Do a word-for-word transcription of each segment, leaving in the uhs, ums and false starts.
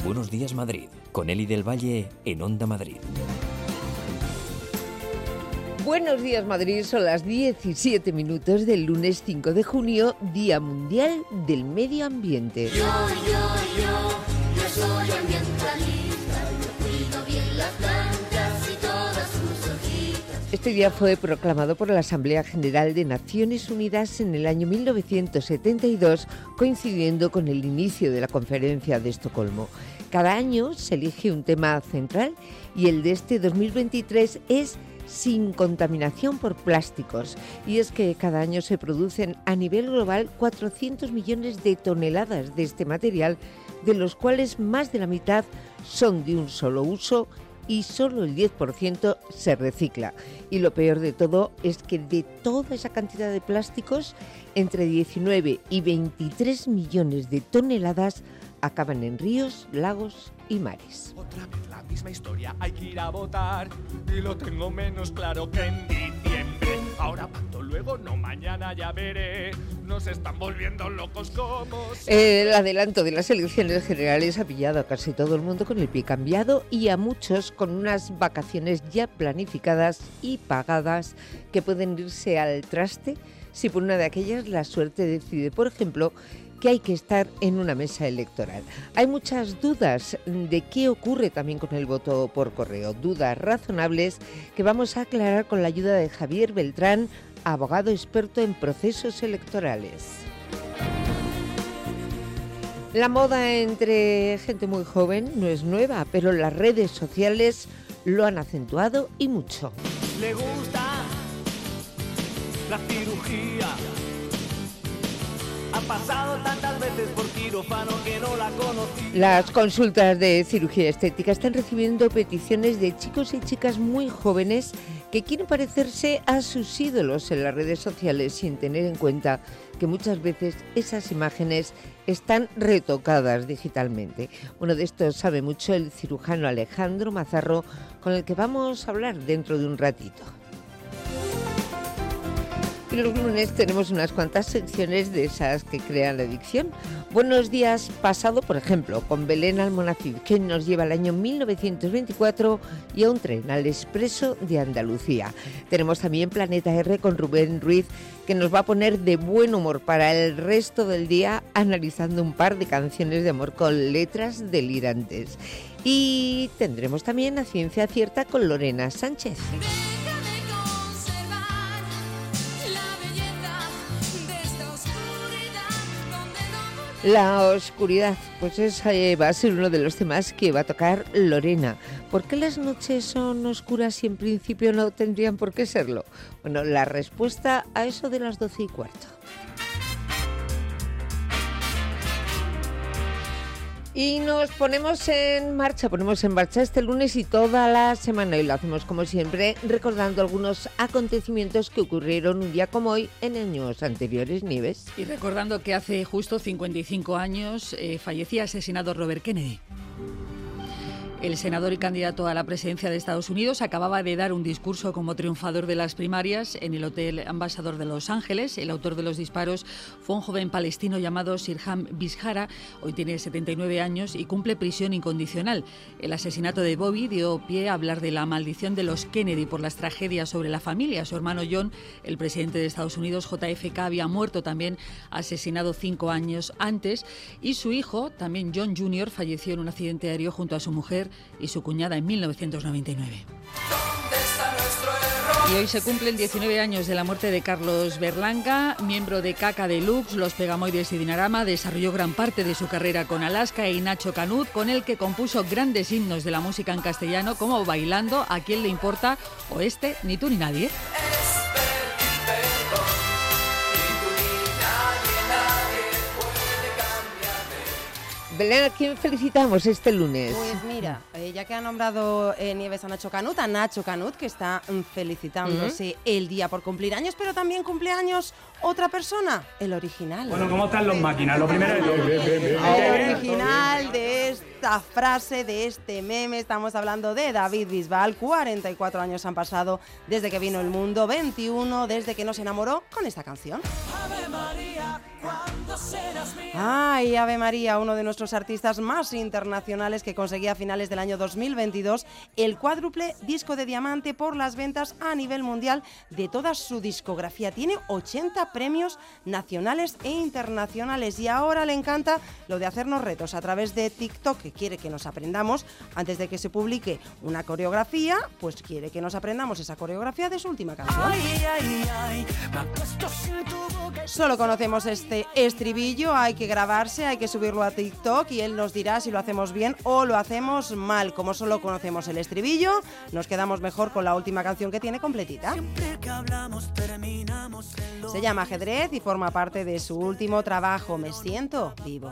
Buenos días Madrid, con Eli del Valle en Onda Madrid. Buenos días Madrid, son las diecisiete minutos del lunes cinco de junio, Día Mundial del Medio Ambiente. Yo, yo, yo, yo soy ambientalista, yo cuido bien las plantas y todas sus hojitas. Este día fue proclamado por la Asamblea General de Naciones Unidas en el año mil novecientos setenta y dos, coincidiendo con el inicio de la Conferencia de Estocolmo. Cada año se elige un tema central y el de este dos mil veintitrés es sin contaminación por plásticos. Y es que cada año se producen a nivel global cuatrocientos millones de toneladas de este material, de los cuales más de la mitad son de un solo uso y solo el diez por ciento se recicla. Y lo peor de todo es que de toda esa cantidad de plásticos, entre diecinueve y veintitrés millones de toneladas acaban en ríos, lagos y mares. Otra vez la misma historia, hay que ir a votar y lo tengo menos claro que en diciembre. Ahora pacto, luego no, mañana ya veré. Nos están volviendo locos como... El adelanto de las elecciones generales ha pillado a casi todo el mundo con el pie cambiado y a muchos con unas vacaciones ya planificadas y pagadas que pueden irse al traste si por una de aquellas la suerte decide, por ejemplo, que hay que estar en una mesa electoral. Hay muchas dudas de qué ocurre también con el voto por correo, dudas razonables que vamos a aclarar con la ayuda de Javier Beltrán, abogado experto en procesos electorales. La moda entre gente muy joven no es nueva, pero las redes sociales lo han acentuado y mucho. Le gusta la cirugía. Ha pasado tantas veces por quirófano que no la conocí. Las consultas de cirugía estética están recibiendo peticiones de chicos y chicas muy jóvenes que quieren parecerse a sus ídolos en las redes sociales sin tener en cuenta que muchas veces esas imágenes están retocadas digitalmente. Bueno, de esto sabe mucho el cirujano Alejandro Mazarro, con el que vamos a hablar dentro de un ratito. Y los lunes tenemos unas cuantas secciones de esas que crean la adicción. Buenos días pasado, por ejemplo, con Belén Almonacid, que nos lleva al año mil novecientos veinticuatro y a un tren al Expreso de Andalucía. Tenemos también Planeta R con Rubén Ruiz, que nos va a poner de buen humor para el resto del día, analizando un par de canciones de amor con letras delirantes. Y tendremos también a Ciencia Cierta con Lorena Sánchez. La oscuridad, pues esa va a ser uno de los temas que va a tocar Lorena. ¿Por qué las noches son oscuras y en principio no tendrían por qué serlo? Bueno, la respuesta a eso de las doce y cuarto. Y nos ponemos en marcha, ponemos en marcha este lunes y toda la semana, y lo hacemos como siempre recordando algunos acontecimientos que ocurrieron un día como hoy en años anteriores, Nieves. Y recordando que hace justo cincuenta y cinco años eh, fallecía asesinado Robert Kennedy. El senador y candidato a la presidencia de Estados Unidos acababa de dar un discurso como triunfador de las primarias en el Hotel Ambassador de Los Ángeles. El autor de los disparos fue un joven palestino llamado Sirhan Bishara. Hoy tiene setenta y nueve años y cumple prisión incondicional. El asesinato de Bobby dio pie a hablar de la maldición de los Kennedy por las tragedias sobre la familia. Su hermano John, el presidente de Estados Unidos, J F K, había muerto también, asesinado cinco años antes. Y su hijo, también John junior, falleció en un accidente aéreo junto a su mujer y su cuñada en mil novecientos noventa y nueve. Y hoy se cumplen diecinueve años de la muerte de Carlos Berlanga, miembro de Caca Deluxe, Los Pegamoides y Dinarama. Desarrolló gran parte de su carrera con Alaska y Nacho Canut, con el que compuso grandes himnos de la música en castellano como Bailando, A quién le importa o este, Ni tú ni nadie. Belén, ¿a quién felicitamos este lunes? Pues mira, eh, ya que ha nombrado eh, Nieves a Nacho Canut, a Nacho Canut, que está mm, felicitándose uh-huh. el día por cumplir años, pero también cumple años otra persona, el original. Bueno, ¿cómo están los máquinas? Lo primero es... El original de esta frase, de este meme, estamos hablando de David Bisbal. cuarenta y cuatro años han pasado desde que vino al mundo, veintiuno desde que nos enamoró con esta canción. Ave María, cuando Ay, Ave María, uno de nuestros artistas más internacionales que conseguía a finales del año dos mil veintidós el cuádruple disco de diamante por las ventas a nivel mundial de toda su discografía. Tiene ochenta premios nacionales e internacionales y ahora le encanta lo de hacernos retos a través de TikTok, que quiere que nos aprendamos antes de que se publique una coreografía, pues quiere que nos aprendamos esa coreografía de su última canción. Ay, ay, ay, solo conocemos este estribillo, hay que grabarse, hay que subirlo a TikTok y él nos dirá si lo hacemos bien o lo hacemos mal. Como solo conocemos el estribillo, nos quedamos mejor con la última canción que tiene completita. Se llama Ajedrez y forma parte de su último trabajo, Me siento vivo.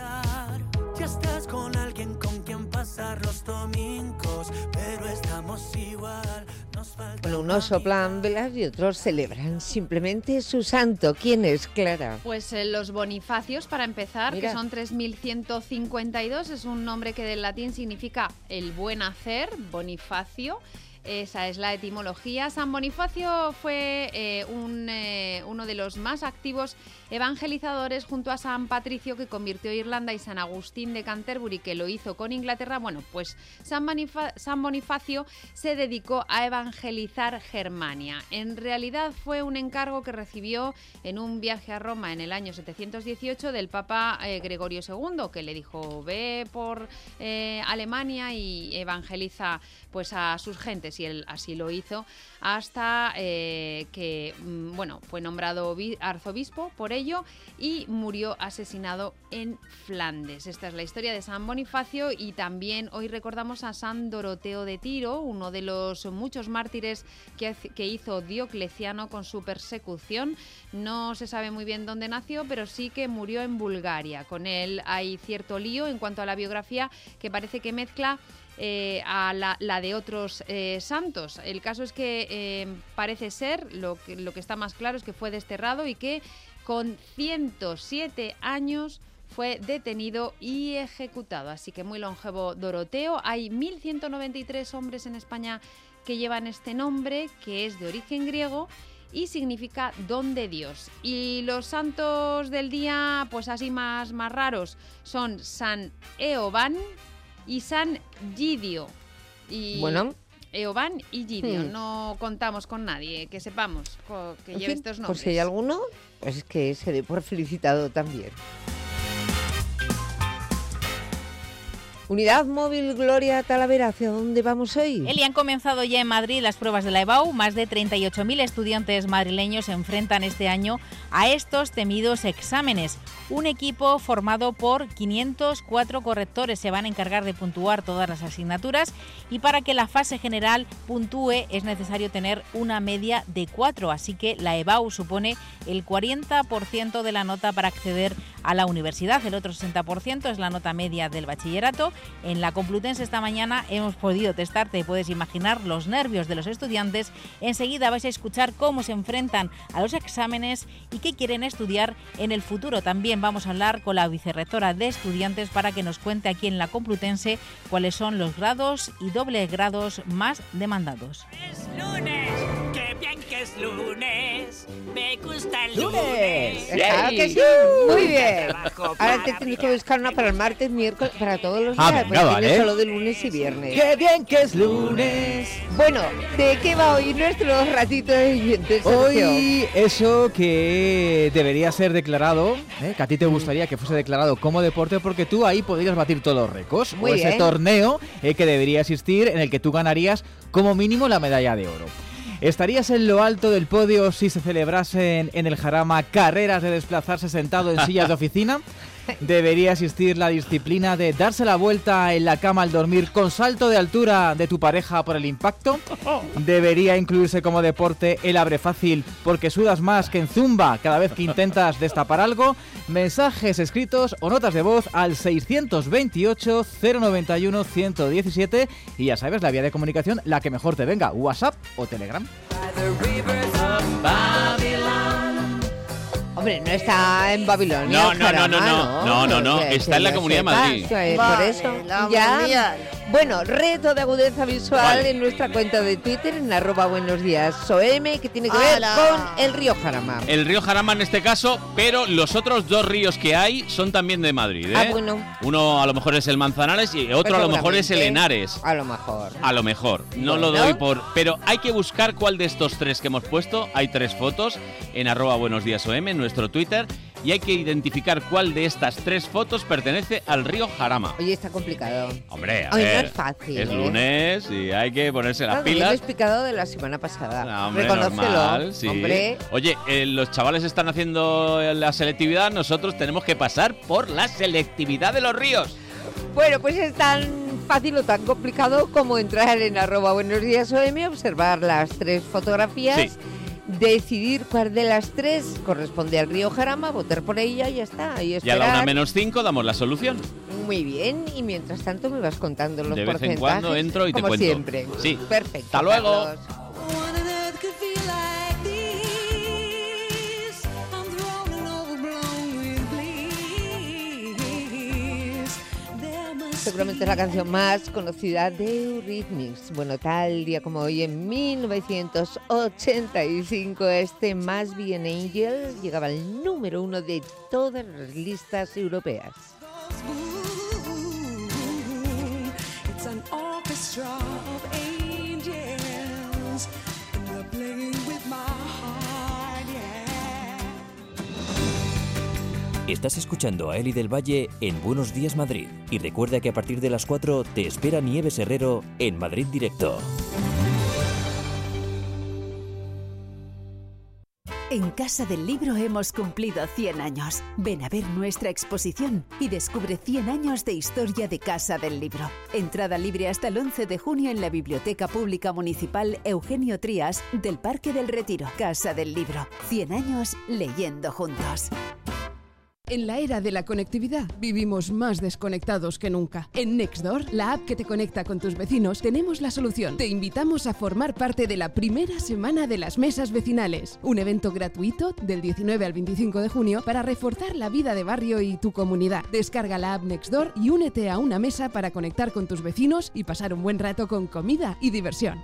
Ya estás con alguien con quien pasar los domingos, pero estamos igual. Bueno, unos soplan velas y otros celebran simplemente su santo. ¿Quién es, Clara? Pues eh, los Bonifacios, para empezar, Mira. que son tres mil ciento cincuenta y dos, es un nombre que del latín significa el buen hacer, Bonifacio. Esa es la etimología. San Bonifacio fue eh, un, eh, uno de los más activos evangelizadores junto a San Patricio, que convirtió Irlanda, y San Agustín de Canterbury, que lo hizo con Inglaterra. Bueno, pues San, Bonifa- San Bonifacio se dedicó a evangelizar Germania. En realidad fue un encargo que recibió en un viaje a Roma en el año setecientos dieciocho del Papa eh, Gregorio segundo, que le dijo: ve por eh, Alemania y evangeliza pues a sus gentes, y él así lo hizo, hasta eh, que mm, bueno, fue nombrado vi- arzobispo por ello y murió asesinado en Flandes. Esta es la historia de San Bonifacio. Y también hoy recordamos a San Doroteo de Tiro, uno de los muchos mártires que, que hizo Diocleciano con su persecución. No se sabe muy bien dónde nació, pero sí que murió en Bulgaria. Con él hay cierto lío en cuanto a la biografía, que parece que mezcla Eh, a la, la de otros eh, santos. El caso es que eh, parece ser, lo que, lo que está más claro es que fue desterrado y que con ciento siete años fue detenido y ejecutado. Así que muy longevo Doroteo. Hay mil ciento noventa y tres hombres en España que llevan este nombre, que es de origen griego y significa don de Dios. Y los santos del día, pues así más, más raros, son San Eoban y San Gidio. Y Bueno. Eoban y Gidio. Hmm. No contamos con nadie, que sepamos co- que En lleve fin, estos pues nombres. si hay alguno, pues es que se dé por felicitado también. Unidad Móvil Gloria Talavera, ¿hacia dónde vamos hoy? Eli, han comenzado ya en Madrid las pruebas de la EBAU. Más de treinta y ocho mil estudiantes madrileños se enfrentan este año a estos temidos exámenes. Un equipo formado por quinientos cuatro correctores se van a encargar de puntuar todas las asignaturas, y para que la fase general puntúe es necesario tener una media de cuatro, así que la EBAU supone el cuarenta por ciento de la nota para acceder a la universidad. El otro sesenta por ciento es la nota media del bachillerato. En la Complutense esta mañana hemos podido testar, te puedes imaginar, los nervios de los estudiantes. Enseguida vais a escuchar cómo se enfrentan a los exámenes y qué quieren estudiar en el futuro. También vamos a hablar con la vicerrectora de estudiantes para que nos cuente aquí en la Complutense cuáles son los grados y dobles grados más demandados. Es lunes, qué bien que es lunes, me gusta el lunes. ¡Lunes! Claro que sí, muy bien. Ahora te tienes que buscar una para el martes, miércoles, para todos los Ah, días, venga, porque tienes vale. solo de lunes y viernes. ¡Qué bien que es lunes! Bueno, ¿de qué va hoy nuestro ratito de oyentes, Sergio? Hoy eso que debería ser declarado, ¿eh? que a ti te gustaría que fuese declarado como deporte, porque tú ahí podrías batir todos los récords. Muy o ese bien. torneo eh, que debería existir, en el que tú ganarías como mínimo la medalla de oro. ¿Estarías en lo alto del podio si se celebrasen en el Jarama carreras de desplazarse sentado en sillas de oficina? ¿Debería existir la disciplina de darse la vuelta en la cama al dormir con salto de altura de tu pareja por el impacto? ¿Debería incluirse como deporte el abre fácil porque sudas más que en zumba cada vez que intentas destapar algo? Mensajes escritos o notas de voz al seiscientos veintiocho, cero noventa y uno, ciento diecisiete, y ya sabes, la vía de comunicación, la que mejor te venga, WhatsApp o Telegram. Hombre, no está en Babilonia. No, no, no, no, Jarama, no, no, no, no, Que- está que en la yo Comunidad de sepa, Madrid. que por Vale, eso, la ya, mundial. Bueno, reto de agudeza visual Vale. en nuestra cuenta de Twitter, en arroba buenos días soem, que tiene que ver ¡Hala! con el río Jarama. El río Jarama en este caso, pero los otros dos ríos que hay son también de Madrid, ¿eh? Ah, bueno. Uno a lo mejor es el Manzanares y otro a lo mejor es el Seguramente. Henares. A lo mejor. A lo mejor, no Bueno. lo doy por... Pero hay que buscar cuál de estos tres que hemos puesto. Hay tres fotos en arroba buenos días O M, en nuestro Twitter, y hay que identificar cuál de estas tres fotos pertenece al río Jarama. Oye, está complicado. Hombre, a Hoy ver, no es fácil. es ¿eh? lunes y hay que ponerse las Claro, yo pilas. lo he explicado de la semana pasada. Ah, hombre, Reconócelo. normal, sí. Hombre. Oye, eh, los chavales están haciendo la selectividad, nosotros tenemos que pasar por la selectividad de los ríos. Bueno, pues es tan fácil o tan complicado como entrar en arroba buenos días O M, observar las tres fotografías, Sí. decidir cuál de las tres corresponde al río Jarama, votar por ella y ya está. Y Y a esperar. la una menos cinco damos la solución. Muy bien, y mientras tanto me vas contando los De vez en porcentajes. cuando entro y te como cuento. siempre. Sí. Perfecto. Hasta luego. Carlos. Seguramente es la canción más conocida de Eurythmics. Bueno, tal día como hoy, en mil novecientos ochenta y cinco, este Must Be an Angel llegaba al número uno de todas las listas europeas. It's an orchestra of angels, and they're playing with my heart, yeah. Estás escuchando a Eli del Valle en Buenos Días Madrid. Y recuerda que a partir de las cuatro te espera Nieves Herrero en Madrid Directo. En Casa del Libro hemos cumplido cien años. Ven a ver nuestra exposición y descubre cien años de historia de Casa del Libro. Entrada libre hasta el once de junio en la Biblioteca Pública Municipal Eugenio Trías del Parque del Retiro. Casa del Libro. cien años leyendo juntos. En la era de la conectividad vivimos más desconectados que nunca. En Nextdoor, la app que te conecta con tus vecinos, tenemos la solución. Te invitamos a formar parte de la primera semana de las mesas vecinales, un evento gratuito del diecinueve al veinticinco de junio para reforzar la vida de barrio y tu comunidad. Descarga la app Nextdoor y únete a una mesa para conectar con tus vecinos y pasar un buen rato con comida y diversión.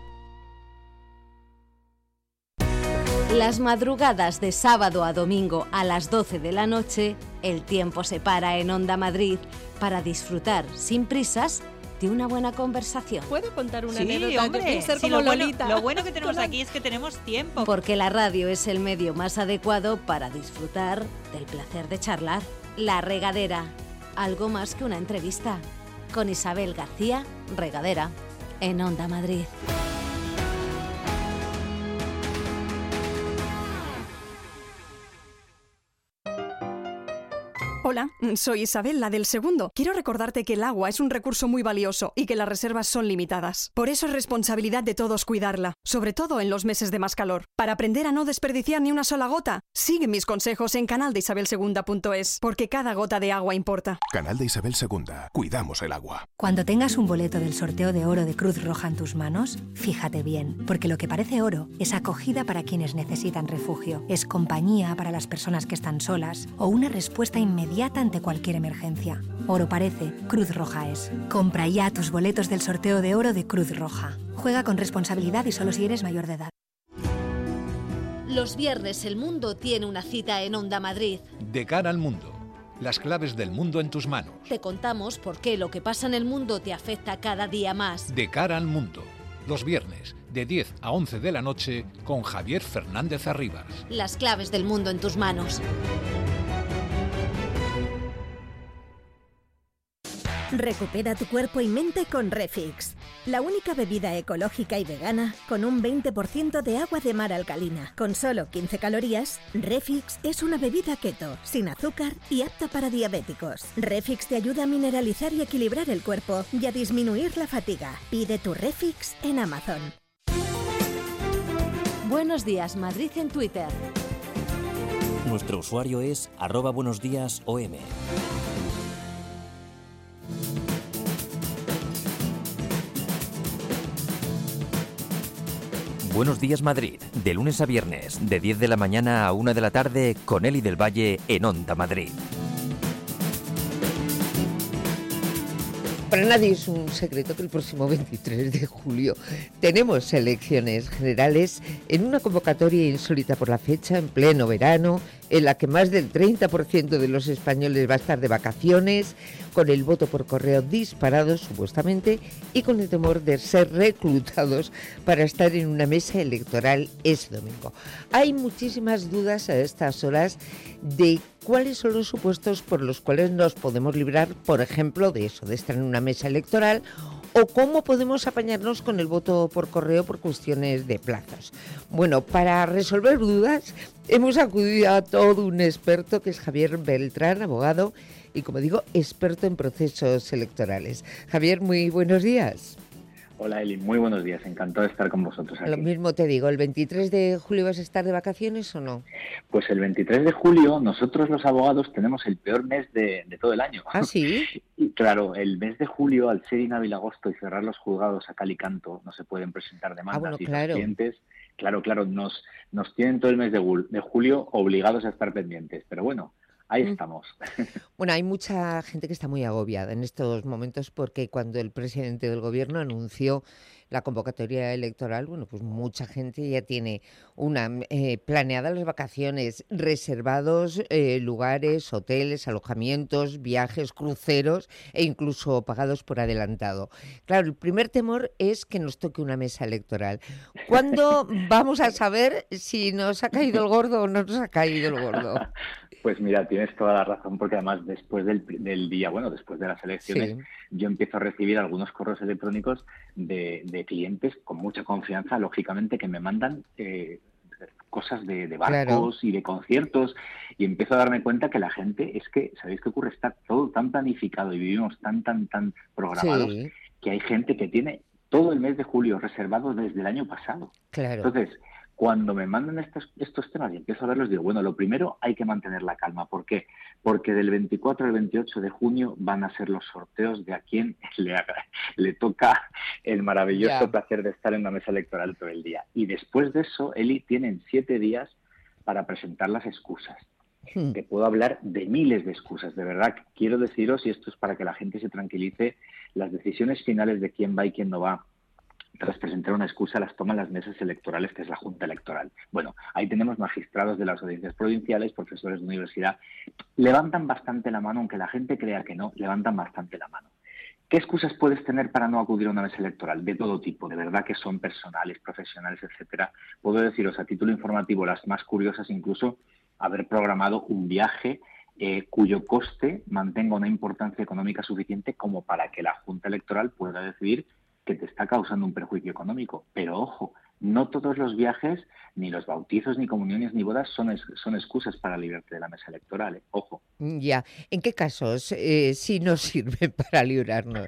Las madrugadas de sábado a domingo a las doce de la noche, el tiempo se para en Onda Madrid para disfrutar sin prisas de una buena conversación. ¿Puedo contar una Sí, anécdota? hombre, Yo quiero ser sí, como lo, bueno, Lolita. lo bueno que tenemos Con la- aquí es que tenemos tiempo. Porque la radio es el medio más adecuado para disfrutar del placer de charlar. La Regadera, algo más que una entrevista. Con Isabel García Regadera, en Onda Madrid. Hola, soy Isabel, la del segundo. Quiero recordarte que el agua es un recurso muy valioso y que las reservas son limitadas. Por eso es responsabilidad de todos cuidarla, sobre todo en los meses de más calor. Para aprender a no desperdiciar ni una sola gota, sigue mis consejos en canal de isabel segunda punto es, porque cada gota de agua importa. Canal de Isabel segunda. Cuidamos el agua. Cuando tengas un boleto del sorteo de oro de Cruz Roja en tus manos, fíjate bien, porque lo que parece oro es acogida para quienes necesitan refugio, es compañía para las personas que están solas o una respuesta inmediata ante cualquier emergencia. Oro parece, Cruz Roja es. Compra ya tus boletos del sorteo de oro de Cruz Roja. Juega con responsabilidad y solo si eres mayor de edad. Los viernes el mundo tiene una cita en Onda Madrid. De cara al mundo. Las claves del mundo en tus manos. Te contamos por qué lo que pasa en el mundo te afecta cada día más. De cara al mundo. Los viernes, de diez a once de la noche, con Javier Fernández Arribas. Las claves del mundo en tus manos. Recupera tu cuerpo y mente con Refix, la única bebida ecológica y vegana con un veinte por ciento de agua de mar alcalina. Con solo quince calorías, Refix es una bebida keto, sin azúcar y apta para diabéticos. Refix te ayuda a mineralizar y equilibrar el cuerpo y a disminuir la fatiga. Pide tu Refix en Amazon. Buenos días, Madrid en Twitter. Nuestro usuario es arroba buenos días O M. Buenos días Madrid, de lunes a viernes, de diez de la mañana a una de la tarde, con Eli del Valle en Onda Madrid. Para nadie es un secreto que el próximo veintitrés de julio tenemos elecciones generales en una convocatoria insólita por la fecha, en pleno verano, en la que más del treinta por ciento de los españoles va a estar de vacaciones, con el voto por correo disparado supuestamente y con el temor de ser reclutados para estar en una mesa electoral ese domingo. Hay muchísimas dudas a estas horas de cuáles son los supuestos por los cuales nos podemos librar, por ejemplo, de eso, de estar en una mesa electoral, o cómo podemos apañarnos con el voto por correo por cuestiones de plazos. Bueno, para resolver dudas hemos acudido a todo un experto que es Javier Beltrán, abogado y, como digo, experto en procesos electorales. Javier, muy buenos días. Hola Eli, muy buenos días, encantado de estar con vosotros aquí. Lo mismo te digo, ¿el veintitrés de julio vas a estar de vacaciones o no? Pues el veintitrés de julio nosotros los abogados tenemos el peor mes de, de todo el año. ¿Ah, sí? Y claro, el mes de julio, al ser inhábil agosto y cerrar los juzgados a cal y canto, no se pueden presentar demandas Ah, bueno, y claro. los clientes, claro, claro, nos, nos tienen todo el mes de, jul- de julio obligados a estar pendientes, pero bueno, ahí Mm. estamos. Bueno, hay mucha gente que está muy agobiada en estos momentos porque cuando el presidente del gobierno anunció la convocatoria electoral, bueno, pues mucha gente ya tiene una eh, planeadas las vacaciones, reservados eh, lugares, hoteles, alojamientos, viajes, cruceros e incluso pagados por adelantado. Claro, el primer temor es que nos toque una mesa electoral. ¿Cuándo vamos a saber si nos ha caído el gordo o no nos ha caído el gordo? Pues mira, tienes toda la razón, porque además después del, del día, bueno, después de las elecciones, Sí. yo empiezo a recibir algunos correos electrónicos de, de clientes con mucha confianza, lógicamente, que me mandan eh, cosas de, de barcos y de conciertos, y empiezo a darme cuenta que la gente, es que, ¿sabéis qué ocurre? Está todo tan planificado y vivimos tan, tan, tan programados, Sí. que hay gente que tiene todo el mes de julio reservado desde el año pasado. Claro. Entonces, cuando me mandan estos, estos temas y empiezo a verlos, digo, bueno, lo primero hay que mantener la calma. ¿Por qué? Porque del veinticuatro al veintiocho de junio van a ser los sorteos de a quién le, haga- le toca el maravilloso Ya. placer de estar en una mesa electoral todo el día. Y después de eso, Eli, tienen siete días para presentar las excusas. Hmm. Te puedo hablar de miles de excusas, de verdad. Quiero deciros, y esto es para que la gente se tranquilice, las decisiones finales de quién va y quién no va tras presentar una excusa las toman las mesas electorales, que es la Junta Electoral. Bueno, ahí tenemos magistrados de las audiencias provinciales, profesores de universidad. Levantan bastante la mano, aunque la gente crea que no, levantan bastante la mano. ¿Qué excusas puedes tener para no acudir a una mesa electoral? De todo tipo, de verdad que son personales, profesionales, etcétera. Puedo deciros a título informativo las más curiosas, incluso haber programado un viaje eh, cuyo coste mantenga una importancia económica suficiente como para que la Junta Electoral pueda decidir que te está causando un perjuicio económico. Pero ojo, no todos los viajes, ni los bautizos, ni comuniones, ni bodas son, es- son excusas para librarte de la mesa electoral. ¿eh? Ojo. Ya. ¿En qué casos eh, sí nos sirve para librarnos?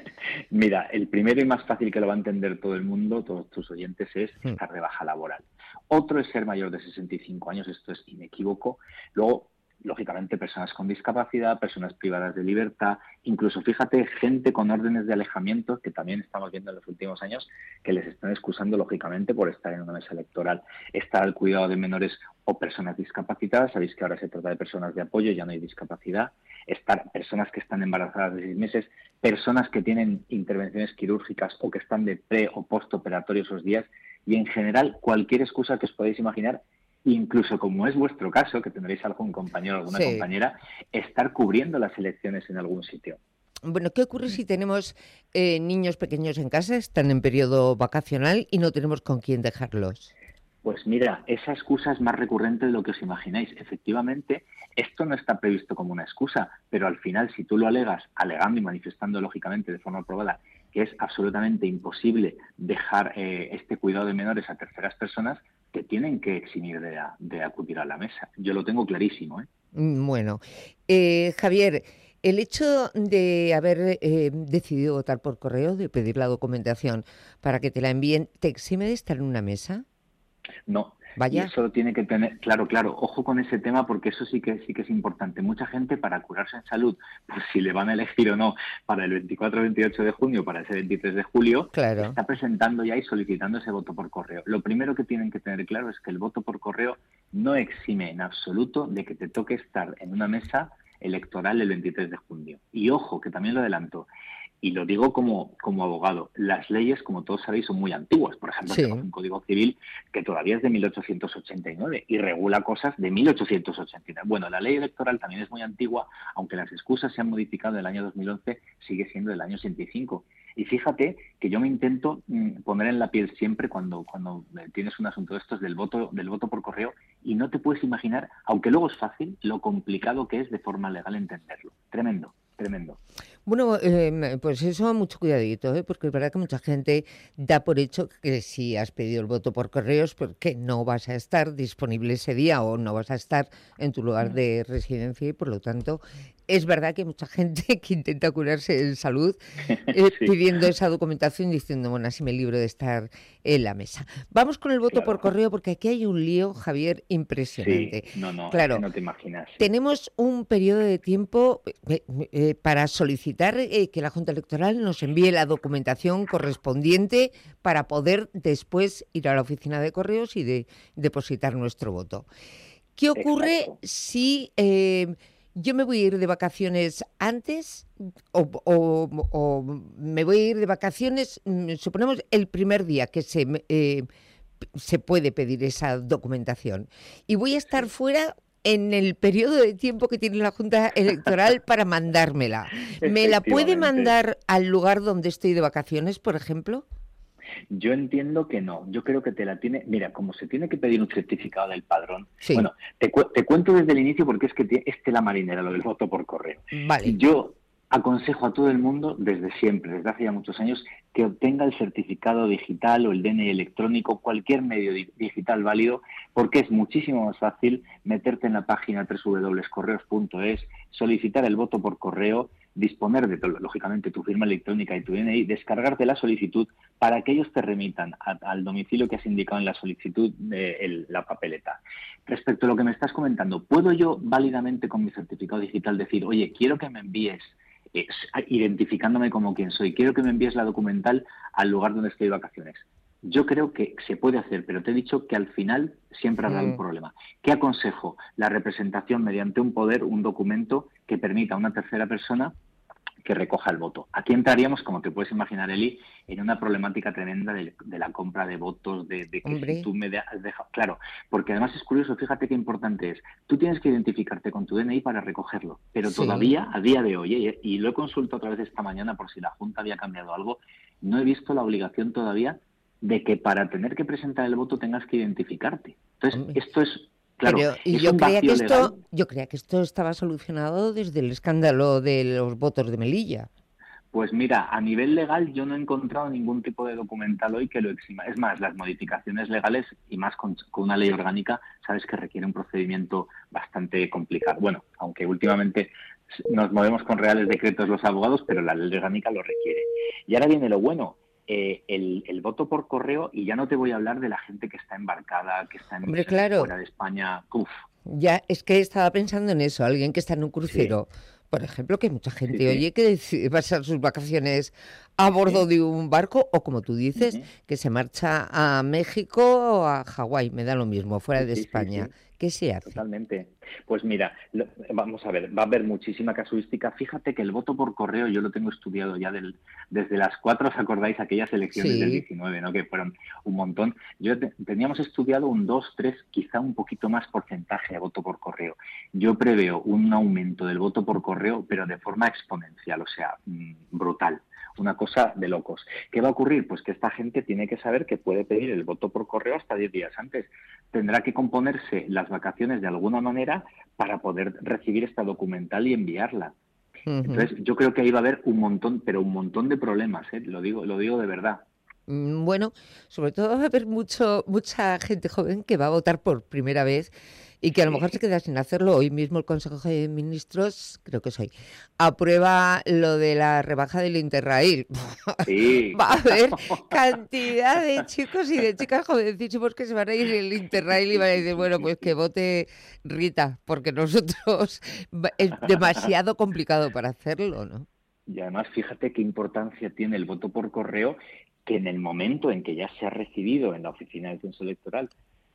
Mira, el primero y más fácil que lo va a entender todo el mundo, todos tus oyentes, es Hmm. estar de baja laboral. Otro es ser mayor de sesenta y cinco años, esto es inequívoco. Luego, lógicamente, personas con discapacidad, personas privadas de libertad, incluso, fíjate, gente con órdenes de alejamiento, que también estamos viendo en los últimos años, que les están excusando, lógicamente, por estar en una mesa electoral. Estar al cuidado de menores o personas discapacitadas, sabéis que ahora se trata de personas de apoyo, ya no hay discapacidad. Estar personas que están embarazadas de seis meses, personas que tienen intervenciones quirúrgicas o que están de pre o postoperatorio esos días, y en general cualquier excusa que os podáis imaginar, incluso como es vuestro caso, que tendréis algún compañero o alguna Sí. compañera, estar cubriendo las elecciones en algún sitio. Bueno, ¿qué ocurre si tenemos eh, niños pequeños en casa, están en periodo vacacional y no tenemos con quién dejarlos? Pues mira, esa excusa es más recurrente de lo que os imagináis. Efectivamente, esto no está previsto como una excusa, pero al final, si tú lo alegas, alegando y manifestando lógicamente de forma probada que es absolutamente imposible dejar eh, este cuidado de menores a terceras personas, te tienen que eximir de, de acudir a la mesa. Yo lo tengo clarísimo, ¿eh? Mm, Bueno, eh, Javier, el hecho de haber eh, decidido votar por correo, de pedir la documentación para que te la envíen, ¿te exime de estar en una mesa? No. Vaya. Y eso lo tiene que tener, claro, claro, ojo con ese tema, porque eso sí que sí que es importante. Mucha gente, para curarse en salud, pues si le van a elegir o no para el veinticuatro o veintiocho de junio, para ese veintitrés de julio, Claro. está presentando ya y solicitando ese voto por correo. Lo primero que tienen que tener claro es que el voto por correo no exime en absoluto de que te toque estar en una mesa electoral el veintitrés de junio. Y ojo, que también lo adelanto, y lo digo como, como abogado, las leyes, como todos sabéis, son muy antiguas. Por ejemplo, Sí. tenemos un Código Civil que todavía es de mil ochocientos ochenta y nueve y regula cosas de mil ochocientos ochenta y nueve. Bueno, la ley electoral también es muy antigua, aunque las excusas se han modificado en el año dos mil once, sigue siendo del año ochenta y cinco. Y fíjate que yo me intento mm, poner en la piel siempre cuando, cuando tienes un asunto de estos del voto, del voto por correo, y no te puedes imaginar, aunque luego es fácil, lo complicado que es de forma legal entenderlo. Tremendo, tremendo. Bueno, eh, pues eso, mucho cuidadito, ¿eh? Porque es verdad que mucha gente da por hecho que si has pedido el voto por correos, porque no vas a estar disponible ese día o no vas a estar en tu lugar de residencia y por lo tanto es verdad que hay mucha gente que intenta curarse en salud eh, Sí. pidiendo esa documentación diciendo, bueno, así me libro de estar en la mesa. Vamos con el voto Claro. por correo porque aquí hay un lío, Javier, impresionante. Sí, no, no, es Claro. que no te imaginas. Tenemos un periodo de tiempo eh, eh, para solicitar eh, que la Junta Electoral nos envíe la documentación correspondiente para poder después ir a la oficina de correos y de, depositar nuestro voto. ¿Qué ocurre Exacto. si eh, yo me voy a ir de vacaciones antes o, o- o me voy a ir de vacaciones, mm, suponemos, el primer día que se, me- eh, se puede pedir esa documentación y voy a estar fuera en el periodo de tiempo que tiene la Junta Electoral para mandármela? ¿Me la puede Efectivamente. mandar al lugar donde estoy de vacaciones, por ejemplo? Yo entiendo que no. Yo creo que te la tiene... Mira, como se tiene que pedir un certificado del padrón... Sí. Bueno, te, cu- te cuento desde el inicio porque es que te- es tela marinera lo del voto por correo. Vale. Yo aconsejo a todo el mundo, desde siempre, desde hace ya muchos años, que obtenga el certificado digital o el D N I electrónico, cualquier medio di- digital válido, porque es muchísimo más fácil meterte en la página doble u doble u doble u punto correos punto es, solicitar el voto por correo, disponer de, to- lógicamente, tu firma electrónica y tu D N I, descargarte la solicitud para que ellos te remitan a- al domicilio que has indicado en la solicitud de el- la papeleta. Respecto a lo que me estás comentando, ¿puedo yo válidamente con mi certificado digital decir, oye, quiero que me envíes, eh, identificándome como quien soy, quiero que me envíes la documental al lugar donde estoy de vacaciones? Yo creo que se puede hacer, pero te he dicho que al final siempre habrá Mm. un problema. ¿Qué aconsejo? La representación mediante un poder, un documento que permita a una tercera persona que recoja el voto. Aquí entraríamos, como te puedes imaginar, Eli, en una problemática tremenda de, de la compra de votos, de, de que Hombre. si tú me de- has dejado... Claro, porque además es curioso, fíjate qué importante es. Tú tienes que identificarte con tu D N I para recogerlo, pero Sí. todavía, a día de hoy, eh, y lo he consultado otra vez esta mañana por si la Junta había cambiado algo, no he visto la obligación todavía de que para tener que presentar el voto tengas que identificarte. Entonces, esto es... Claro, Pero, y es yo un creía que vacío esto, legal. yo creía que esto estaba solucionado desde el escándalo de los votos de Melilla. Pues mira, a nivel legal yo no he encontrado ningún tipo de documental hoy que lo exima. Es más, las modificaciones legales y más con, con una ley orgánica, sabes que requiere un procedimiento bastante complicado. Bueno, aunque últimamente nos movemos con reales decretos los abogados, pero la ley orgánica lo requiere. Y ahora viene lo bueno. Eh, el, el voto por correo, y ya no te voy a hablar de la gente que está embarcada, que está en, Hombre, claro. fuera de España. Uf, Ya, es que estaba pensando en eso, alguien que está en un crucero, por ejemplo, que mucha gente, Sí, sí. oye, que decide pasar sus vacaciones a bordo de un barco, o como tú dices, que se marcha a México o a Hawái, me da lo mismo, fuera de Sí, sí, España. sí. ¿Qué se hace? Totalmente. Pues mira, lo- vamos a ver, va a haber muchísima casuística. Fíjate que el voto por correo yo lo tengo estudiado ya del, desde las cuatro, ¿os acordáis? Aquellas elecciones Sí. del diecinueve, ¿no? Que fueron un montón. Yo te- teníamos estudiado un dos, tres, quizá un poquito más porcentaje de voto por correo. Yo preveo un aumento del voto por correo, pero de forma exponencial, o sea, mm, brutal. Una cosa de locos. ¿Qué va a ocurrir? Pues que esta gente tiene que saber que puede pedir el voto por correo hasta diez días antes. Tendrá que componerse las vacaciones de alguna manera para poder recibir esta documental y enviarla. Entonces, yo creo que ahí va a haber un montón, pero un montón de problemas, ¿eh? Lo digo, lo digo de verdad. Mm, Bueno, sobre todo va a haber mucho, mucha gente joven que va a votar por primera vez y que a lo mejor se queda sin hacerlo. Hoy mismo el Consejo de Ministros, creo que soy, aprueba lo de la rebaja del Interrail. Sí. Va a haber cantidad de chicos y de chicas jovencísimos que se van a ir en el Interrail y van a decir, bueno, pues que vote Rita, porque nosotros va- es demasiado complicado para hacerlo, ¿no? Y además, fíjate qué importancia tiene el voto por correo, que en el momento en que ya se ha recibido en la oficina del censo electoral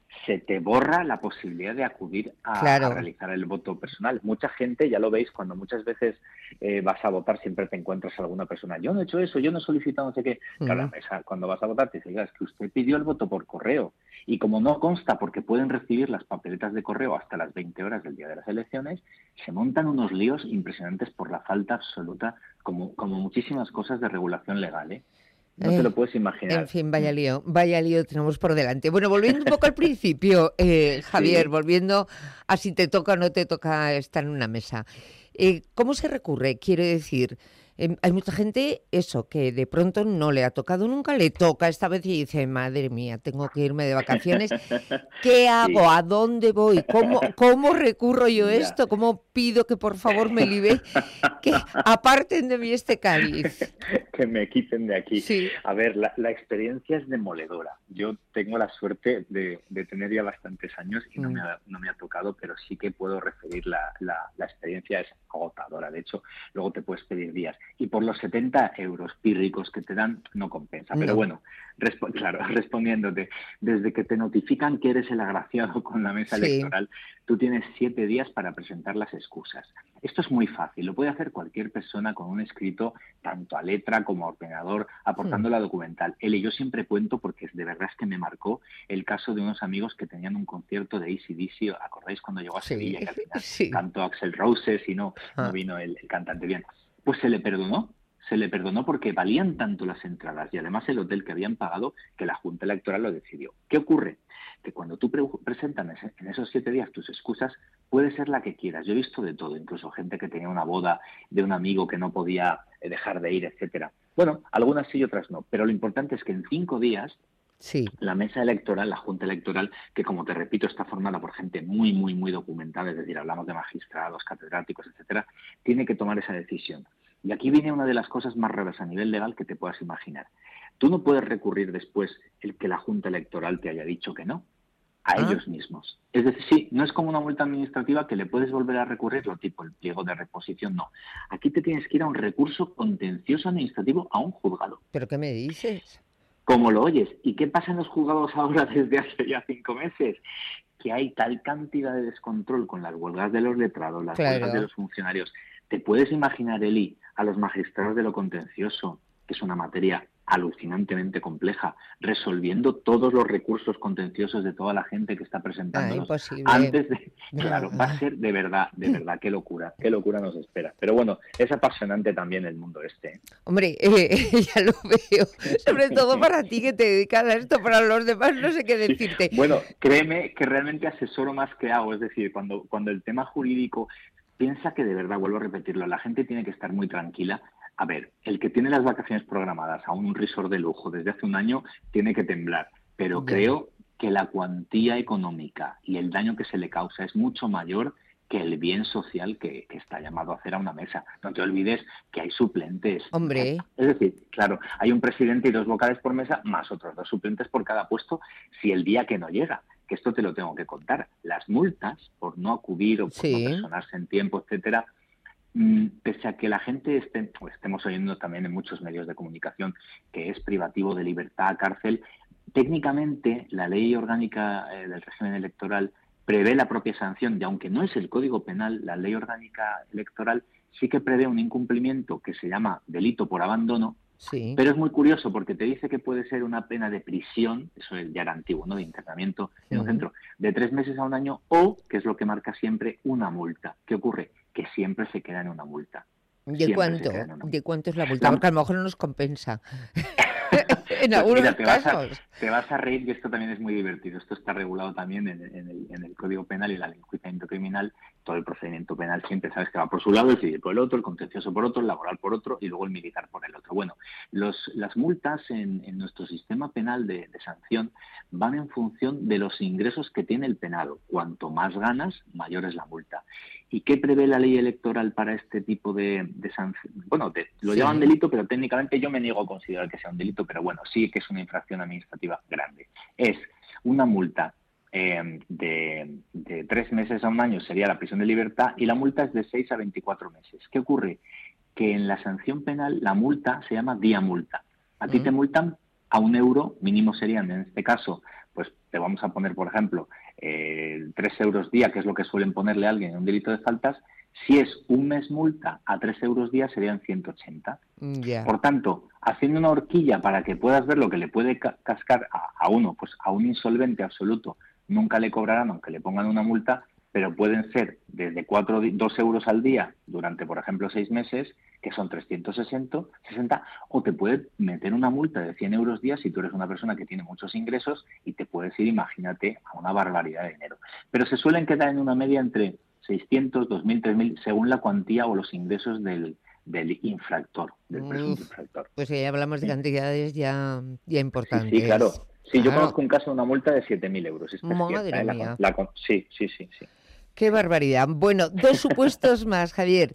se te borra la posibilidad de acudir a, Claro. a realizar el voto personal. Mucha gente, ya lo veis, cuando muchas veces eh, vas a votar siempre te encuentras a alguna persona, yo no he hecho eso, yo no he solicitado no sé qué. Claro, la Ujú. mesa, cuando vas a votar te dice, "Oiga, es que usted pidió el voto por correo y como no consta porque pueden recibir las papeletas de correo hasta las veinte horas del día de las elecciones, se montan unos líos impresionantes por la falta absoluta, como, como muchísimas cosas de regulación legal, ¿eh? No Eh, te lo puedes imaginar. En fin, vaya lío, vaya lío tenemos por delante. Bueno, volviendo un poco al principio, eh, Javier, Sí. volviendo a si te toca o no te toca estar en una mesa. Eh, ¿Cómo se recurre? Quiero decir, eh, hay mucha gente, eso, que de pronto no le ha tocado nunca, le toca esta vez y dice, madre mía, tengo que irme de vacaciones. ¿Qué hago? ¿A dónde voy? ¿Cómo, cómo recurro yo Ya. esto? ¿Cómo pido que por favor me libere? Que aparten de mí este cáliz. Que me quiten de aquí. Sí. A ver, la, la experiencia es demoledora. Yo tengo la suerte de, de tener ya bastantes años y no, Mm. me ha, no me ha tocado, pero sí que puedo referir la, la, la experiencia es agotadora. De hecho, luego te puedes pedir días. Y por los setenta euros pírricos que te dan, no compensa. Pero No. bueno, respo- claro, respondiéndote, desde que te notifican que eres el agraciado con la mesa Sí. electoral, tú tienes siete días para presentar las excusas. Esto es muy fácil, lo puede hacer cualquier persona con un escrito, tanto a letra como a ordenador, aportando Hmm. la documental. Eli, yo siempre cuento, porque de verdad es que me marcó, el caso de unos amigos que tenían un concierto de A C D C, ¿acordáis cuando llegó a Sí, Sevilla? Que al final sí. cantó Axl Roses y no, Ah. no vino el, el cantante bien. Pues se le perdonó. Se le perdonó porque valían tanto las entradas y además el hotel que habían pagado que la Junta Electoral lo decidió. ¿Qué ocurre? Que cuando tú pre presentas en esos siete días tus excusas, puede ser la que quieras. Yo he visto de todo, incluso gente que tenía una boda de un amigo que no podía eh, dejar de ir, etcétera. Bueno, algunas sí y otras no, pero lo importante es que en cinco días Sí. la mesa electoral, la Junta Electoral, que como te repito está formada por gente muy, muy, muy documentada, es decir, hablamos de magistrados, catedráticos, etcétera, tiene que tomar esa decisión. Y aquí viene una de las cosas más raras a nivel legal que te puedas imaginar. Tú no puedes recurrir después el que la Junta Electoral te haya dicho que no, a Ah. ellos mismos. Es decir, sí, no es como una multa administrativa que le puedes volver a recurrir, lo tipo el pliego de reposición, no. Aquí te tienes que ir a un recurso contencioso administrativo a un juzgado. ¿Pero qué me dices? Como lo oyes. ¿Y qué pasa en los juzgados ahora desde hace ya cinco meses? Que hay tal cantidad de descontrol con las huelgas de los letrados, las Claro. huelgas de los funcionarios. ¿Te puedes imaginar, Eli, a los magistrados de lo contencioso, que es una materia alucinantemente compleja, resolviendo todos los recursos contenciosos de toda la gente que está Ah, presentándolos imposible. antes de... Claro, va a Ah. ser de verdad, de verdad, qué locura, qué locura nos espera. Pero bueno, es apasionante también el mundo este. ¿eh? Hombre, eh, ya lo veo. Sobre todo para ti que te dedicas a esto, para los demás no sé qué decirte. Bueno, créeme que realmente asesoro más que hago, es decir, cuando, cuando el tema jurídico, piensa que de verdad, vuelvo a repetirlo, la gente tiene que estar muy tranquila. A ver, el que tiene las vacaciones programadas a un resort de lujo desde hace un año tiene que temblar, pero Ya. creo que la cuantía económica y el daño que se le causa es mucho mayor que el bien social que, que está llamado a hacer a una mesa. No te olvides que hay suplentes. Hombre. Es decir, claro, hay un presidente y dos vocales por mesa, más otros dos suplentes por cada puesto, si el día que no llega, que esto te lo tengo que contar. Las multas por no acudir o por Sí. no personarse en tiempo, etcétera, mm, pese a que la gente esté, o estemos oyendo también en muchos medios de comunicación que es privativo de libertad, cárcel, técnicamente la ley orgánica eh, del régimen electoral prevé la propia sanción y aunque no es el Código Penal, la ley orgánica electoral sí que prevé un incumplimiento que se llama delito por abandono, Sí. pero es muy curioso porque te dice que puede ser una pena de prisión, eso ya era antiguo, ¿no?, de internamiento en un Ujú. centro, de tres meses a un año o, que es lo que marca siempre, una multa. ¿Qué ocurre? Que siempre se queda en una multa. ¿De Siempre cuánto? se queda en una multa. ¿De cuánto es la multa? La- Porque a lo mejor no nos compensa. En Pues algunos mira, te vas, a, casos. te vas a reír y esto también es muy divertido. Esto está regulado también en, en el, en el Código Penal y la ley de enjuiciamiento criminal. Todo el procedimiento penal siempre sabes que va por su lado, el civil por el otro, el contencioso por otro, el laboral por otro y luego el militar por el otro. Bueno, los, las multas en, en nuestro sistema penal de, de sanción van en función de los ingresos que tiene el penado. Cuanto más ganas, mayor es la multa. ¿Y qué prevé la ley electoral para este tipo de, de sanción? Bueno, de- lo Sí. llaman delito, pero técnicamente yo me niego a considerar que sea un delito, pero bueno, sí que es una infracción administrativa grande. Es una multa eh, de, de tres meses a un año, sería la prisión de libertad, y la multa es de seis a veinticuatro meses. ¿Qué ocurre? Que en la sanción penal la multa se llama día multa. A ti Mm. te multan a un euro, mínimo serían en este caso, pues te vamos a poner, por ejemplo, eh, tres euros día, que es lo que suelen ponerle a alguien en un delito de faltas, si es un mes multa a tres euros día serían ciento ochenta. Ya. Por tanto, haciendo una horquilla para que puedas ver lo que le puede ca- cascar a, a uno, pues a un insolvente absoluto, nunca le cobrarán aunque le pongan una multa, pero pueden ser desde cuatro, dos euros al día durante, por ejemplo, seis meses, que son trescientos sesenta, o te puede meter una multa de cien euros día si tú eres una persona que tiene muchos ingresos y te puedes ir, imagínate, a una barbaridad de dinero. Pero se suelen quedar en una media entre seiscientos, dos mil, tres mil, según la cuantía o los ingresos del, del infractor, del presunto Uf, infractor. pues ya hablamos de cantidades ya, ya importantes. Sí, sí, claro. Sí, yo Claro. conozco un caso de una multa de siete mil euros. Esta es Madre cierta, ¿eh? La mía. con- la con- sí, sí, sí, sí. Qué barbaridad. Bueno, dos supuestos más, Javier.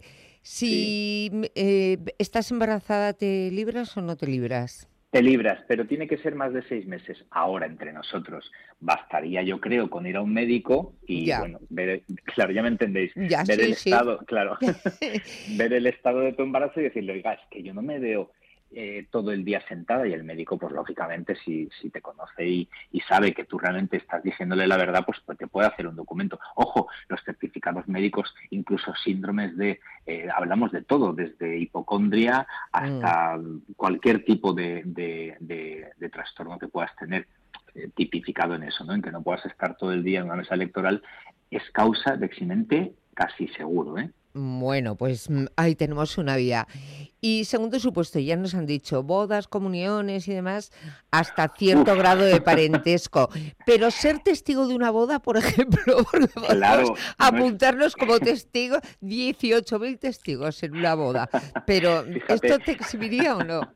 Si eh, estás embarazada, ¿te libras o no te libras? Te libras, pero tiene que ser más de seis meses. Ahora, entre nosotros, bastaría, yo creo, con ir a un médico y, Ya. bueno, ver, claro, ya me entendéis, Ya, ver sí, el sí. estado, claro, ver el estado de tu embarazo y decirle, oiga, es que yo no me veo eh, todo el día sentada, y el médico, pues lógicamente, si, si te conoce y, y sabe que tú realmente estás diciéndole la verdad, pues, pues te puede hacer un documento. Ojo, los certificados médicos, incluso síndromes de, eh, hablamos de todo, desde hipocondria hasta cualquier tipo de, de, de, de trastorno que puedas tener, eh, tipificado en eso, ¿no? En que no puedas estar todo el día en una mesa electoral, es causa de eximente casi seguro, ¿eh? Bueno, pues mm, ahí tenemos una vía. Y segundo supuesto, ya nos han dicho bodas, comuniones y demás, hasta cierto Uf. grado de parentesco. Pero ser testigo de una boda, por ejemplo, porque podemos Claro, no es- apuntarnos como testigos, dieciocho mil testigos en una boda. Pero, Fíjate. ¿esto te exhibiría o no?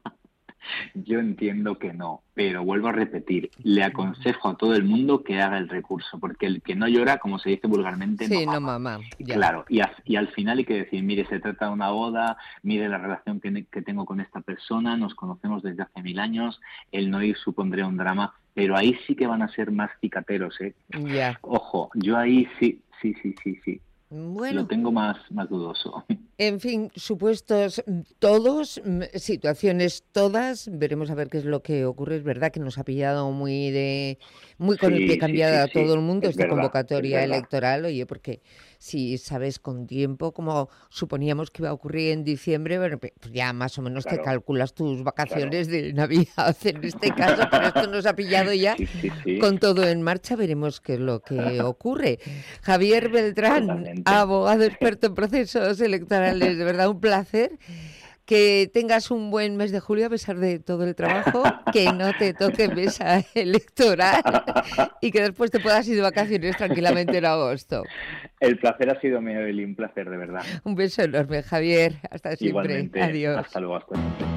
Yo entiendo que no, pero vuelvo a repetir, le aconsejo a todo el mundo que haga el recurso, porque el que no llora, como se dice vulgarmente, Sí, no no, mama. mamá. ya. Claro, y, a- y al final hay que decir, mire, se trata de una boda, mire la relación que, ne- que tengo con esta persona, nos conocemos desde hace mil años, el no ir supondría un drama, pero ahí sí que van a ser más cicateros, ¿eh? Ya. Ojo, yo ahí sí, sí, sí, sí, sí, Bueno. lo tengo más, más dudoso. En fin, supuestos mm, todos, mm, situaciones todas, veremos a ver qué es lo que ocurre. Es verdad que nos ha pillado muy de muy con el Sí, pie sí, cambiado sí, a sí, todo el mundo es esta verdad, convocatoria es verdad. electoral, oye, porque si sabes con tiempo, como suponíamos que iba a ocurrir en diciembre, bueno, pues ya más o menos te Claro, calculas tus vacaciones de Navidad en este caso, pero esto nos ha pillado ya Sí, sí, sí. con todo en marcha, veremos qué es lo que ocurre. Javier Beltrán, Totalmente. abogado experto en procesos electorales, de verdad un placer. Que tengas un buen mes de julio a pesar de todo el trabajo, que no te toque mesa electoral y que después te puedas ir de vacaciones tranquilamente en agosto. El placer ha sido mío, Eli, un placer, de verdad. Un beso enorme, Javier. Hasta siempre. Igualmente, Adiós. hasta luego, hasta siempre.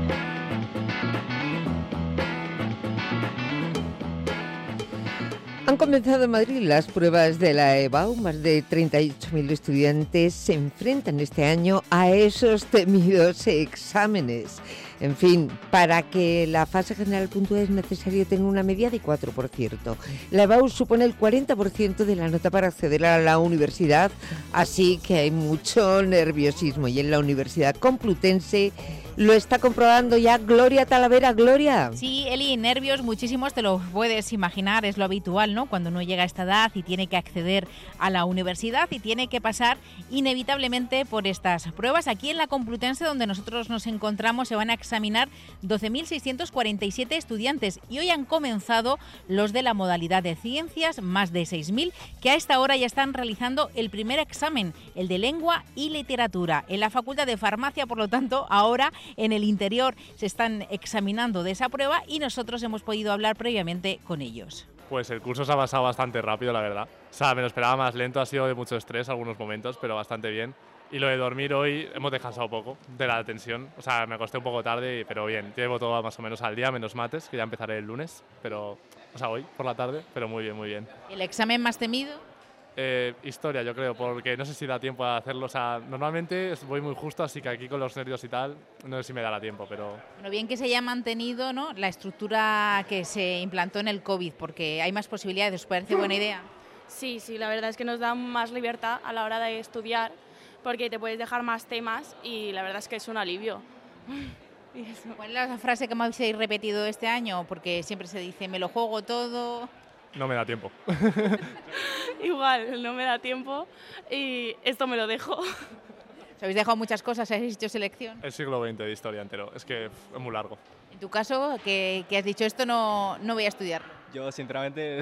Han comenzado en Madrid las pruebas de la EBAU. Más de treinta y ocho mil estudiantes se enfrentan este año a esos temidos exámenes. En fin, para que la fase general puntúe es necesario tener una media de cuatro, por cierto. La EBAU supone el cuarenta por ciento de la nota para acceder a la universidad, así que hay mucho nerviosismo. Y en la Universidad Complutense lo está comprobando ya Gloria Talavera. Gloria. Sí, Eli, nervios muchísimos, te lo puedes imaginar, es lo habitual, ¿no? Cuando uno llega a esta edad y tiene que acceder a la universidad y tiene que pasar inevitablemente por estas pruebas. Aquí en la Complutense, donde nosotros nos encontramos, se van a examinar doce mil seiscientos cuarenta y siete estudiantes y hoy han comenzado los de la modalidad de ciencias, más de seis mil, que a esta hora ya están realizando el primer examen, el de lengua y literatura. En la Facultad de Farmacia, por lo tanto, ahora en el interior se están examinando de esa prueba y nosotros hemos podido hablar previamente con ellos. Pues el curso se ha pasado bastante rápido, la verdad. O sea, me lo esperaba más lento, ha sido de mucho estrés algunos momentos, pero bastante bien. Y lo de dormir hoy hemos descansado poco de la tensión. O sea, me acosté un poco tarde, pero bien. Llevo todo más o menos al día, menos mates, que ya empezaré el lunes, pero, o sea, hoy por la tarde, pero muy bien, muy bien. ¿El examen más temido? Eh, historia, yo creo, porque no sé si da tiempo a hacerlo. O sea, normalmente voy muy justo, así que aquí con los nervios y tal, no sé si me dará tiempo, pero... Bueno, bien que se haya mantenido, ¿no?, la estructura que se implantó en el COVID, porque hay más posibilidades. ¿Os parece buena idea? Sí, sí, la verdad es que nos da más libertad a la hora de estudiar, porque te puedes dejar más temas y la verdad es que es un alivio. Y eso. ¿Cuál es la frase que más habéis repetido este año? Porque siempre se dice, me lo juego todo... No me da tiempo. Igual, no me da tiempo y esto me lo dejo. ¿Os habéis dejado muchas cosas? ¿Habéis hecho selección? El siglo veinte de historia entero, es que es muy largo. En tu caso, que, que has dicho esto no, no voy a estudiar. Yo, sinceramente,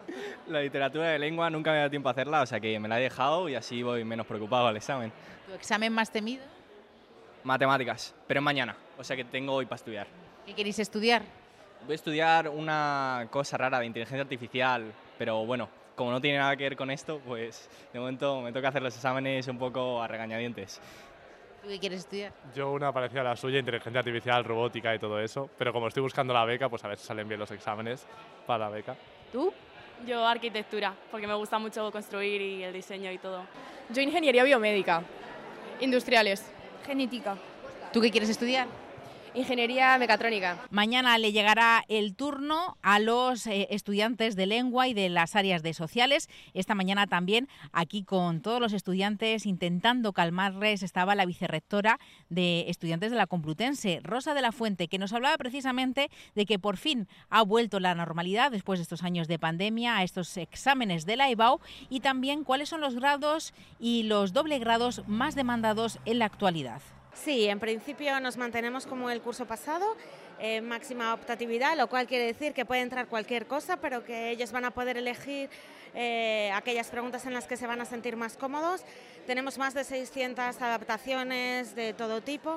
la literatura de lengua nunca me da tiempo a hacerla, o sea que me la he dejado y así voy menos preocupado al examen. ¿Tu examen más temido? Matemáticas, pero es mañana, o sea que tengo hoy para estudiar. ¿Qué queréis estudiar? Voy a estudiar una cosa rara de inteligencia artificial, pero bueno, como no tiene nada que ver con esto, pues de momento me toca hacer los exámenes un poco a regañadientes. ¿Tú qué quieres estudiar? Yo una parecida a la suya, inteligencia artificial, robótica y todo eso, pero como estoy buscando la beca, pues a ver si salen bien los exámenes para la beca. ¿Tú? Yo arquitectura, porque me gusta mucho construir y el diseño y todo. Yo ingeniería biomédica, industriales. Genética. ¿Tú qué quieres estudiar? Ingeniería mecatrónica. Mañana le llegará el turno a los eh, estudiantes de lengua y de las áreas de sociales. Esta mañana también aquí con todos los estudiantes intentando calmarles estaba la vicerrectora de estudiantes de la Complutense, Rosa de la Fuente, que nos hablaba precisamente de que por fin ha vuelto la normalidad después de estos años de pandemia a estos exámenes de la EBAU y también cuáles son los grados y los doble grados más demandados en la actualidad. Sí, en principio nos mantenemos como el curso pasado, eh, máxima optatividad, lo cual quiere decir que puede entrar cualquier cosa, pero que ellos van a poder elegir eh, aquellas preguntas en las que se van a sentir más cómodos. Tenemos más de seiscientas adaptaciones de todo tipo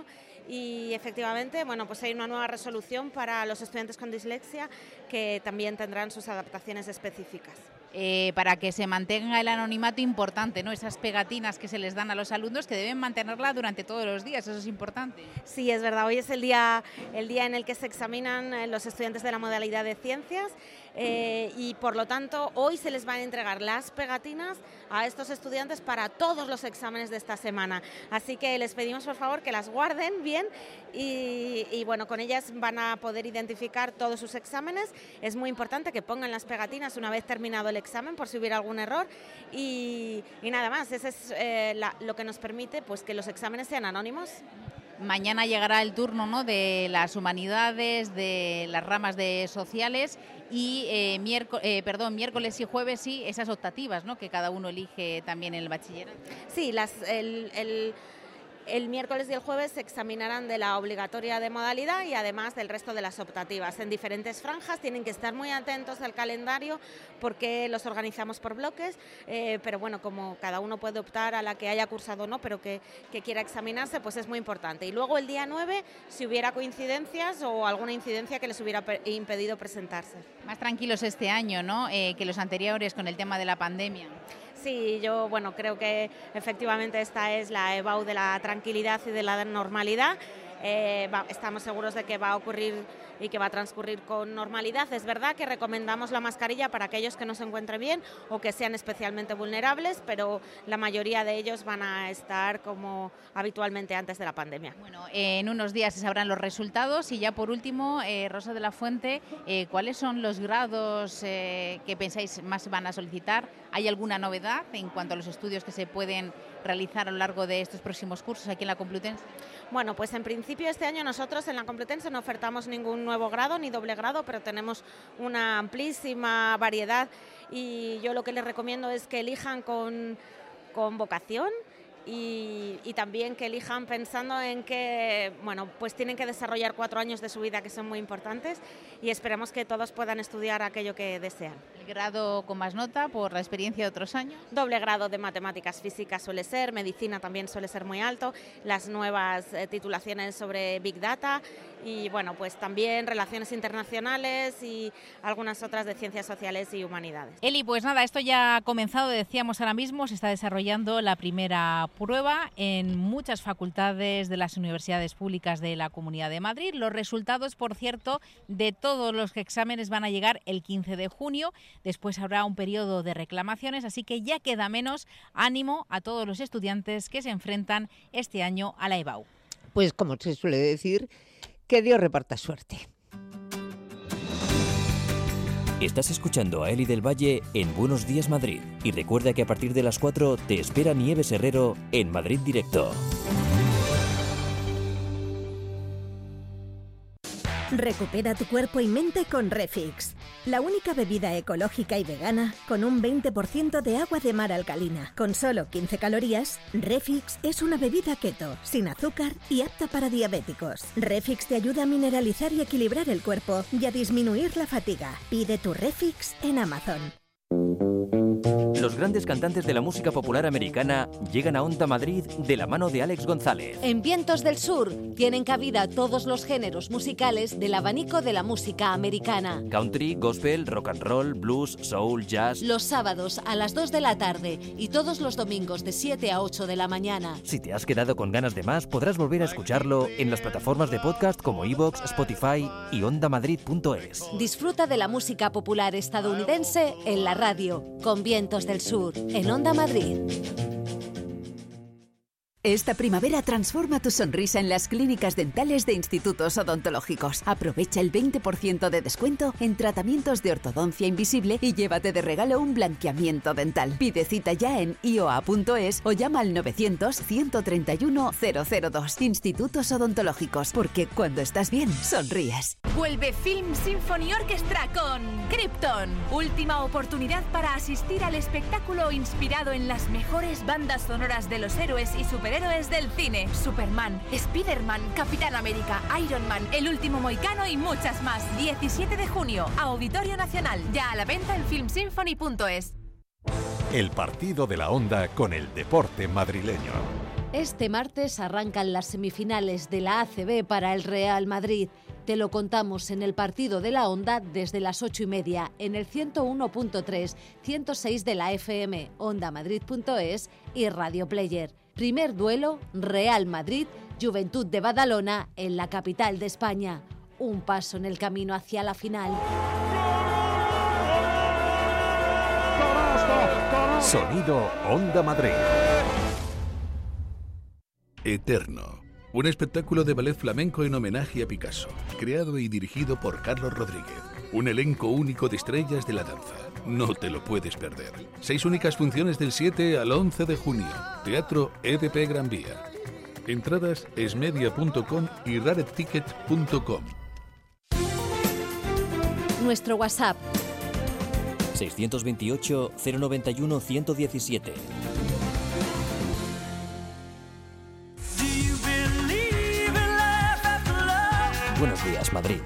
y efectivamente, bueno, pues hay una nueva resolución para los estudiantes con dislexia que también tendrán sus adaptaciones específicas. Eh, para que se mantenga el anonimato importante, ¿no? Esas pegatinas que se les dan a los alumnos que deben mantenerla durante todos los días, eso es importante. Sí, es verdad, hoy es el día, el día en el que se examinan los estudiantes de la modalidad de ciencias eh, y por lo tanto hoy se les van a entregar las pegatinas a estos estudiantes para todos los exámenes de esta semana. Así que les pedimos por favor que las guarden bien y, y bueno, con ellas van a poder identificar todos sus exámenes. Es muy importante que pongan las pegatinas una vez terminado el examen por si hubiera algún error y, y nada más, eso es eh, la, lo que nos permite pues, que los exámenes sean anónimos. Mañana llegará el turno, ¿no?, de las humanidades, de las ramas de sociales y eh, miércoles, eh, perdón, miércoles y jueves sí, esas optativas, ¿no?, que cada uno elige también en el bachillerato. Sí, las, el, el, el miércoles y el jueves se examinarán de la obligatoria de modalidad y además del resto de las optativas en diferentes franjas. Tienen que estar muy atentos al calendario porque los organizamos por bloques, eh, pero bueno, como cada uno puede optar a la que haya cursado o no, pero que, que quiera examinarse, pues es muy importante. Y luego el día nueve, si hubiera coincidencias o alguna incidencia que les hubiera impedido presentarse. Más tranquilos este año, ¿no?, eh, que los anteriores con el tema de la pandemia. Sí, yo bueno, creo que efectivamente esta es la EBAU de la tranquilidad y de la normalidad. Eh, va, estamos seguros de que va a ocurrir y que va a transcurrir con normalidad. Es verdad que recomendamos la mascarilla para aquellos que no se encuentren bien o que sean especialmente vulnerables, pero la mayoría de ellos van a estar como habitualmente antes de la pandemia. Bueno, eh, en unos días se sabrán los resultados y ya por último, eh, Rosa de la Fuente, eh, ¿cuáles son los grados eh, que pensáis más van a solicitar? ¿Hay alguna novedad en cuanto a los estudios que se pueden realizar a lo largo de estos próximos cursos aquí en la Complutense? Bueno, pues en principio este año nosotros en la Complutense no ofertamos ningún nuevo grado ni doble grado, pero tenemos una amplísima variedad y yo lo que les recomiendo es que elijan con, con vocación y, y también que elijan pensando en que, bueno, pues tienen que desarrollar cuatro años de su vida que son muy importantes y esperemos que todos puedan estudiar aquello que desean. ¿El grado con más nota por la experiencia de otros años? Doble grado de matemáticas físicas suele ser, medicina también suele ser muy alto, las nuevas eh, titulaciones sobre Big Data y bueno, pues también relaciones internacionales y algunas otras de ciencias sociales y humanidades. Eli, pues nada, esto ya ha comenzado, decíamos ahora mismo, se está desarrollando la primera prueba en muchas facultades de las universidades públicas de la Comunidad de Madrid. Los resultados, por cierto, de todos los exámenes van a llegar el quince de junio. Después habrá un periodo de reclamaciones, así que ya queda menos. Ánimo a todos los estudiantes que se enfrentan este año a la EBAU. Pues como se suele decir, que Dios reparta suerte. Estás escuchando a Eli del Valle en Buenos Días Madrid. Y recuerda que a partir de las cuatro te espera Nieves Herrero en Madrid Directo. Recupera tu cuerpo y mente con Refix, la única bebida ecológica y vegana con un veinte por ciento de agua de mar alcalina. Con solo quince calorías, Refix es una bebida keto, sin azúcar y apta para diabéticos. Refix te ayuda a mineralizar y equilibrar el cuerpo y a disminuir la fatiga. Pide tu Refix en Amazon. Los grandes cantantes de la música popular americana llegan a Onda Madrid de la mano de Alex González. En Vientos del Sur tienen cabida todos los géneros musicales del abanico de la música americana. Country, gospel, rock and roll, blues, soul, jazz. Los sábados a las dos de la tarde y todos los domingos de siete a ocho de la mañana. Si te has quedado con ganas de más, podrás volver a escucharlo en las plataformas de podcast como iVoox, Spotify y onda madrid punto es. Disfruta de la música popular estadounidense en la radio, con Vientos del Sur, en Onda Madrid. Esta primavera transforma tu sonrisa en las clínicas dentales de Institutos Odontológicos. Aprovecha el veinte por ciento de descuento en tratamientos de ortodoncia invisible y llévate de regalo un blanqueamiento dental. Pide cita ya en i o a punto es o llama al novecientos, ciento treinta y uno, cero cero dos. Institutos Odontológicos, porque cuando estás bien, sonríes. Vuelve Film Symphony Orchestra con Krypton. Última oportunidad para asistir al espectáculo inspirado en las mejores bandas sonoras de los héroes y superhéroes del cine. Superman, Spider-Man, Capitán América, Iron Man, El Último Mohicano y muchas más. diecisiete de junio, Auditorio Nacional. Ya a la venta en film symphony punto es. El partido de la Onda con el deporte madrileño. Este martes arrancan las semifinales de la A C B para el Real Madrid. Te lo contamos en el partido de la Onda desde las ocho y media en el ciento uno punto tres, ciento seis de la F M, onda madrid punto es y Radio Player. Primer duelo, Real Madrid, Juventud de Badalona en la capital de España. Un paso en el camino hacia la final. Sonido Onda Madrid. Eterno. Un espectáculo de ballet flamenco en homenaje a Picasso, creado y dirigido por Carlos Rodríguez. Un elenco único de estrellas de la danza. No te lo puedes perder. Seis únicas funciones del siete al once de junio. Teatro E D P Gran Vía. Entradas esmedia punto com y rareticket punto com. Nuestro WhatsApp seiscientos veintiocho, cero noventa y uno, ciento diecisiete. Buenos días, Madrid.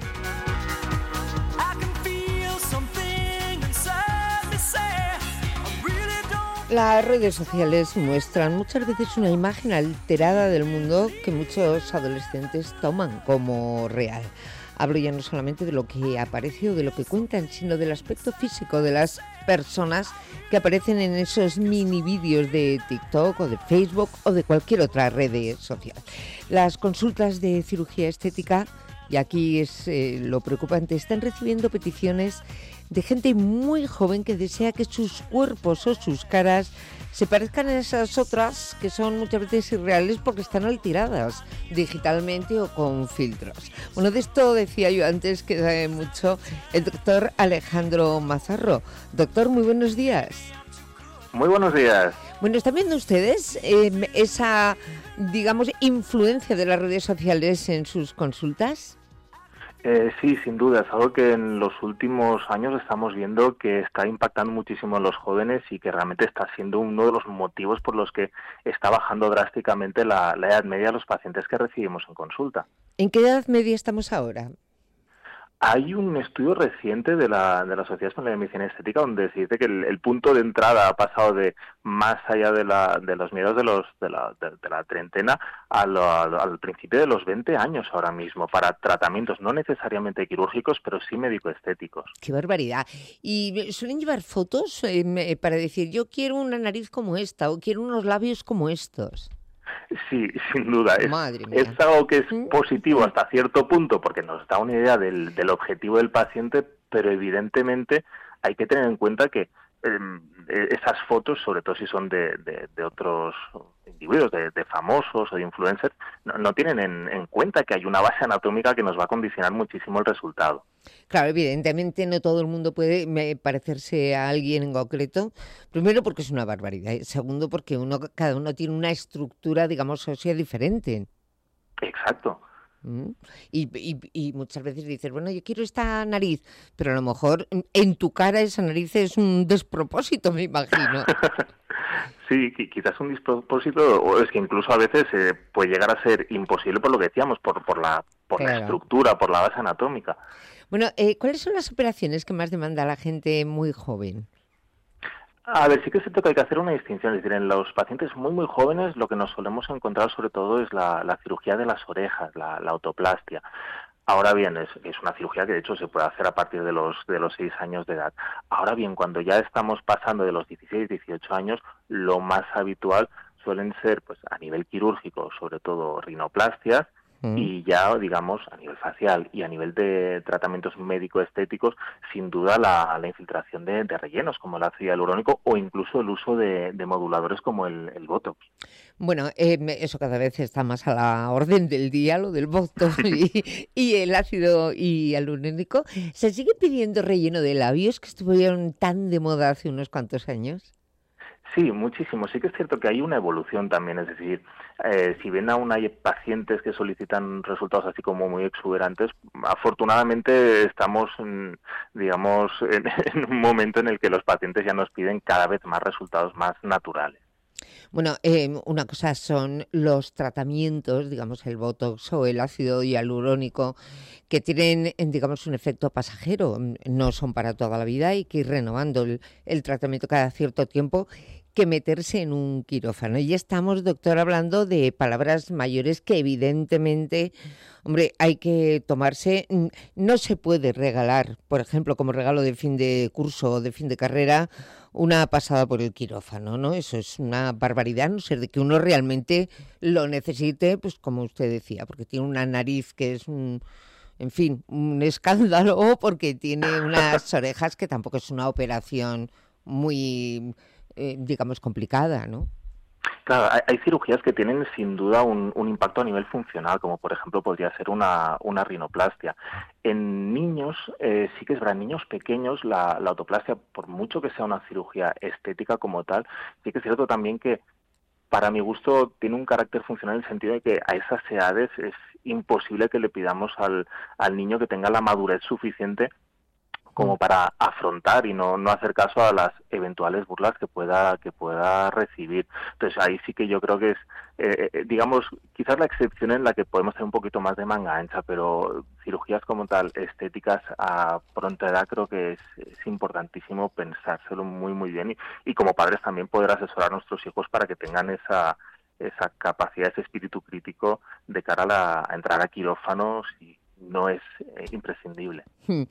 Las redes sociales muestran muchas veces una imagen alterada del mundo que muchos adolescentes toman como real. Hablo ya no solamente de lo que aparece o de lo que cuentan, sino del aspecto físico de las personas que aparecen en esos mini vídeos de TikTok o de Facebook o de cualquier otra red social. Las consultas de cirugía estética, y aquí es eh, lo preocupante, están recibiendo peticiones de gente muy joven que desea que sus cuerpos o sus caras se parezcan a esas otras que son muchas veces irreales porque están alteradas digitalmente o con filtros. Bueno, de esto decía yo antes que sabe mucho el doctor Alejandro Mazarro. Doctor, muy buenos días. Muy buenos días. Bueno, ¿están viendo ustedes eh, esa, digamos, influencia de las redes sociales en sus consultas? Eh, sí, sin duda, es algo que en los últimos años estamos viendo que está impactando muchísimo en los jóvenes y que realmente está siendo uno de los motivos por los que está bajando drásticamente la, la edad media de los pacientes que recibimos en consulta. ¿En qué edad media estamos ahora? Hay un estudio reciente de la, de la Sociedad Española de Medicina Estética donde se dice que el, el punto de entrada ha pasado de más allá de, la, de los miedos de, los, de, la, de, de la treintena a lo, a, al principio de los veinte años ahora mismo para tratamientos no necesariamente quirúrgicos, pero sí médico-estéticos. ¡Qué barbaridad! ¿Y suelen llevar fotos eh, para decir yo quiero una nariz como esta o quiero unos labios como estos? Sí, sin duda. Es, es algo que es positivo hasta cierto punto porque nos da una idea del, del objetivo del paciente, pero evidentemente hay que tener en cuenta que eh, esas fotos, sobre todo si son de, de, de otros individuos, de, de famosos o de influencers, no, no tienen en, en cuenta que hay una base anatómica que nos va a condicionar muchísimo el resultado. Claro, evidentemente no todo el mundo puede parecerse a alguien en concreto. Primero porque es una barbaridad. Segundo porque uno, cada uno tiene una estructura, digamos, ósea diferente. Exacto. Mm. Y, y, y muchas veces dices, bueno, yo quiero esta nariz, pero a lo mejor en tu cara esa nariz es un despropósito, me imagino. Sí, quizás un despropósito, o es que incluso a veces eh, puede llegar a ser imposible por lo que decíamos, por, por, la, por claro. la estructura, por la base anatómica. Bueno, eh, ¿cuáles son las operaciones que más demanda la gente muy joven? A ver, sí que es cierto que hay que hacer una distinción, es decir, en los pacientes muy muy jóvenes lo que nos solemos encontrar sobre todo es la, la cirugía de las orejas, la, la autoplastia. Ahora bien, es, es una cirugía que de hecho se puede hacer a partir de los de los seis años de edad. Ahora bien, cuando ya estamos pasando de los dieciséis, dieciocho años, lo más habitual suelen ser, pues a nivel quirúrgico, sobre todo rinoplastias, y ya, digamos, a nivel facial y a nivel de tratamientos médico-estéticos, sin duda la, la infiltración de, de rellenos como el ácido hialurónico o incluso el uso de, de moduladores como el, el Botox. Bueno, eh, eso cada vez está más a la orden del día, lo del Botox y, y el ácido hialurónico. ¿Se sigue pidiendo relleno de labios que estuvieron tan de moda hace unos cuantos años? Sí, muchísimo. Sí que es cierto que hay una evolución también, es decir, eh, si bien aún hay pacientes que solicitan resultados así como muy exuberantes, afortunadamente estamos, digamos, en, en un momento en el que los pacientes ya nos piden cada vez más resultados más naturales. Bueno, eh, una cosa son los tratamientos, digamos el Botox o el ácido hialurónico, que tienen, digamos, un efecto pasajero, no son para toda la vida, hay que ir renovando el, el tratamiento cada cierto tiempo, que meterse en un quirófano. Y estamos, doctor, hablando de palabras mayores que evidentemente, hombre, hay que tomarse, no se puede regalar, por ejemplo, como regalo de fin de curso o de fin de carrera, una pasada por el quirófano, ¿no? Eso es una barbaridad, no ser de que uno realmente lo necesite, pues como usted decía, porque tiene una nariz que es un, en fin, un escándalo, o porque tiene unas orejas que tampoco es una operación muy, eh, digamos, complicada, ¿no? Claro, hay, hay cirugías que tienen sin duda un, un impacto a nivel funcional, como por ejemplo podría ser una, una rinoplastia. En niños, eh, sí que es verdad, en niños pequeños la, la autoplastia, por mucho que sea una cirugía estética como tal, sí que es cierto también que para mi gusto tiene un carácter funcional en el sentido de que a esas edades es imposible que le pidamos al, al niño que tenga la madurez suficiente como para afrontar y no, no hacer caso a las eventuales burlas que pueda que pueda recibir. Entonces ahí sí que yo creo que es, eh, digamos, quizás la excepción en la que podemos tener un poquito más de manga ancha, pero cirugías como tal, estéticas a pronta edad, creo que es, es importantísimo pensárselo muy, muy bien y, y como padres también poder asesorar a nuestros hijos para que tengan esa esa capacidad, ese espíritu crítico de cara a, la, a entrar a quirófanos y no es eh, imprescindible.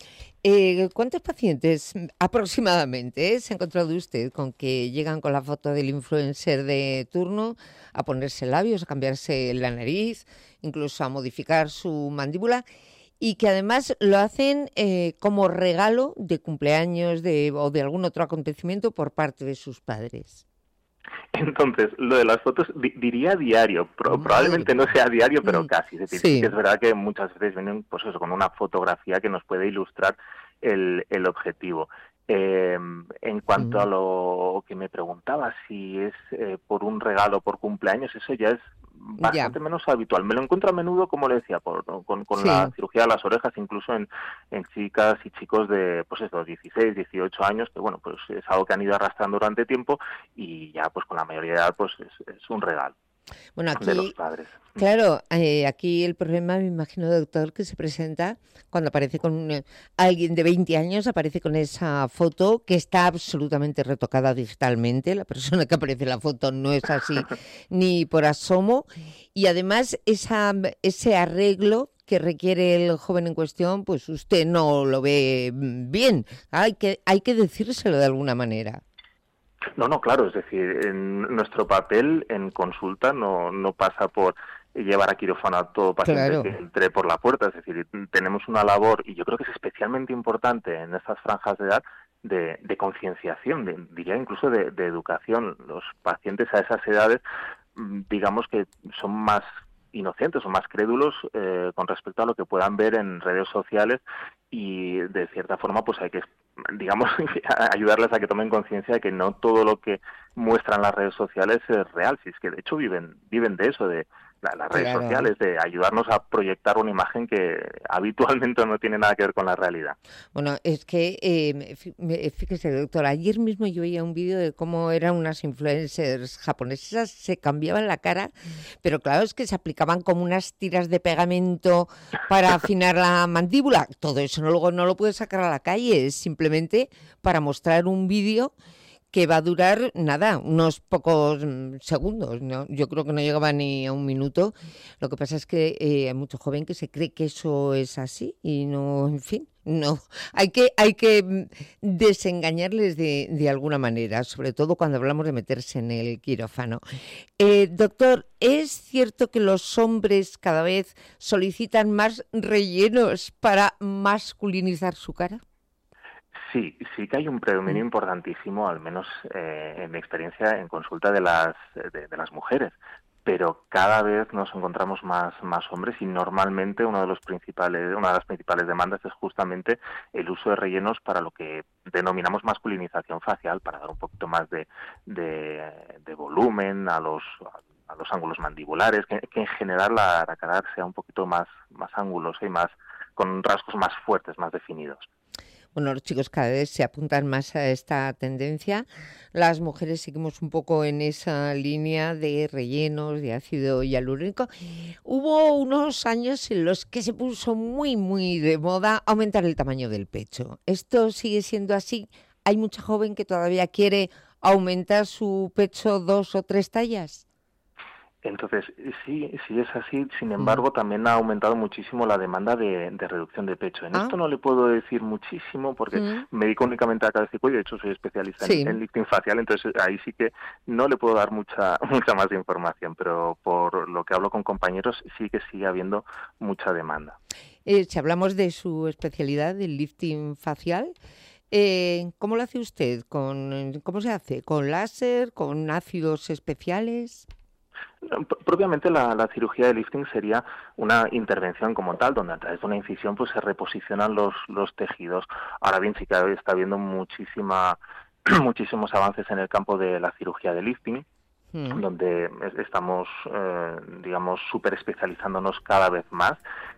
Eh, ¿Cuántos pacientes aproximadamente eh, se ha encontrado usted con que llegan con la foto del influencer de turno a ponerse labios, a cambiarse la nariz, incluso a modificar su mandíbula y que además lo hacen eh, como regalo de cumpleaños de, o de algún otro acontecimiento por parte de sus padres? Entonces, lo de las fotos di- diría diario, Pro- probablemente no sea diario, pero casi. Es decir, Sí. sí que es verdad que muchas veces vienen pues eso, con una fotografía que nos puede ilustrar el, el objetivo. Eh, en cuanto mm. a lo que me preguntaba, si es eh, por un regalo, por cumpleaños, eso ya es bastante ya. menos habitual. Me lo encuentro a menudo, como le decía, por, con, con sí. la cirugía de las orejas, incluso en, en chicas y chicos de, pues eso, dieciséis, dieciocho años, que bueno, pues es algo que han ido arrastrando durante tiempo y ya pues con la mayoría de edad pues es, es un regalo. Bueno, aquí, de los padres. Claro, eh, aquí el problema, me imagino, doctor, que se presenta cuando aparece con un, alguien de veinte años, aparece con esa foto que está absolutamente retocada digitalmente. La persona que aparece en la foto no es así ni por asomo. Y además esa, ese arreglo que requiere el joven en cuestión, pues usted no lo ve bien. Hay que, hay que decírselo de alguna manera. No, no, claro, es decir, en nuestro papel en consulta no, no pasa por llevar a quirófano a todo paciente claro. que entre por la puerta, es decir, tenemos una labor, y yo creo que es especialmente importante en estas franjas de edad, de, de concienciación, de, diría incluso de, de educación. Los pacientes a esas edades, digamos que son más inocentes o más crédulos eh, con respecto a lo que puedan ver en redes sociales y de cierta forma pues hay que, digamos, ayudarles a que tomen conciencia de que no todo lo que muestran las redes sociales es real, si es que de hecho viven viven de eso, de, las redes Claro. sociales, de ayudarnos a proyectar una imagen que habitualmente no tiene nada que ver con la realidad. Bueno, es que, eh, fí- me- fíjese, doctor, ayer mismo yo veía un vídeo de cómo eran unas influencers japonesas, se cambiaban la cara, pero claro, es que se aplicaban como unas tiras de pegamento para afinar la mandíbula. Todo eso no, luego no lo puedes sacar a la calle, es simplemente para mostrar un vídeo que va a durar, nada, unos pocos mm, segundos, ¿no? Yo creo que no llegaba ni a un minuto. Lo que pasa es que eh, hay mucho joven que se cree que eso es así y no, en fin, no. Hay que, hay que mm, desengañarles de, de alguna manera, sobre todo cuando hablamos de meterse en el quirófano. Eh, doctor, ¿es cierto que los hombres cada vez solicitan más rellenos para masculinizar su cara? Sí, sí que hay un predominio importantísimo, al menos eh, en mi experiencia en consulta de las de, de las mujeres, pero cada vez nos encontramos más más hombres y normalmente uno de los principales una de las principales demandas es justamente el uso de rellenos para lo que denominamos masculinización facial, para dar un poquito más de de, de volumen a los a los ángulos mandibulares, que, que en general la, la cara sea un poquito más más angulosa y más con rasgos más fuertes, más definidos. Bueno, los chicos cada vez se apuntan más a esta tendencia. Las mujeres seguimos un poco en esa línea de rellenos, de ácido hialurónico. Hubo unos años en los que se puso muy, muy de moda aumentar el tamaño del pecho. ¿Esto sigue siendo así? ¿Hay mucha joven que todavía quiere aumentar su pecho dos o tres tallas? Entonces, sí, sí es así. Sin embargo, también ha aumentado muchísimo la demanda de, de reducción de pecho. En Ah. esto no le puedo decir muchísimo porque Mm. me dedico únicamente a cabeza y cuello. De hecho, soy especialista Sí. en, en lifting facial, entonces ahí sí que no le puedo dar mucha mucha más información. Pero por lo que hablo con compañeros, sí que sigue habiendo mucha demanda. Eh, si hablamos de su especialidad, del lifting facial, eh, ¿cómo lo hace usted? ¿Con, ¿Cómo se hace? ¿Con láser? ¿Con ácidos especiales? P- Propiamente la, la cirugía de lifting sería una intervención como tal, donde a través de una incisión pues se reposicionan los, los tejidos. Ahora bien, sí que está habiendo muchísima, muchísimos avances en el campo de la cirugía de lifting, Mm. donde es- estamos, eh, digamos, súper especializándonos cada vez más.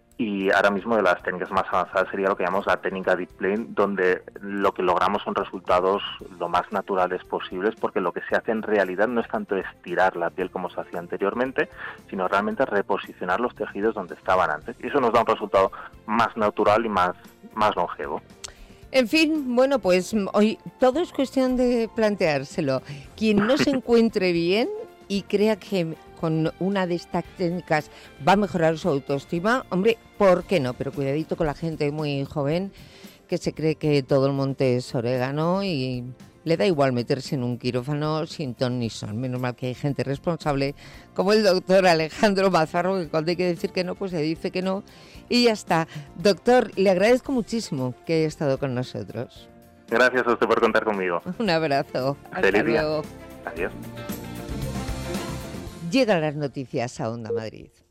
Y ahora mismo de las técnicas más avanzadas sería lo que llamamos la técnica Deep Plane, donde lo que logramos son resultados lo más naturales posibles, porque lo que se hace en realidad no es tanto estirar la piel como se hacía anteriormente, sino realmente reposicionar los tejidos donde estaban antes. Y eso nos da un resultado más natural y más, más longevo. En fin, bueno, pues mm, hoy todo es cuestión de planteárselo. Quien no se encuentre bien y crea que con una de estas técnicas va a mejorar su autoestima, hombre, ¿por qué no? Pero cuidadito con la gente muy joven que se cree que todo el monte es orégano y le da igual meterse en un quirófano sin ton ni son. Menos mal que hay gente responsable como el doctor Alejandro Mazarro, que cuando hay que decir que no, pues se dice que no y ya está. Doctor, le agradezco muchísimo que haya estado con nosotros. Gracias a usted por contar conmigo. Un abrazo. Hasta Feliz día. luego. Adiós. Llegan las noticias a Onda Madrid.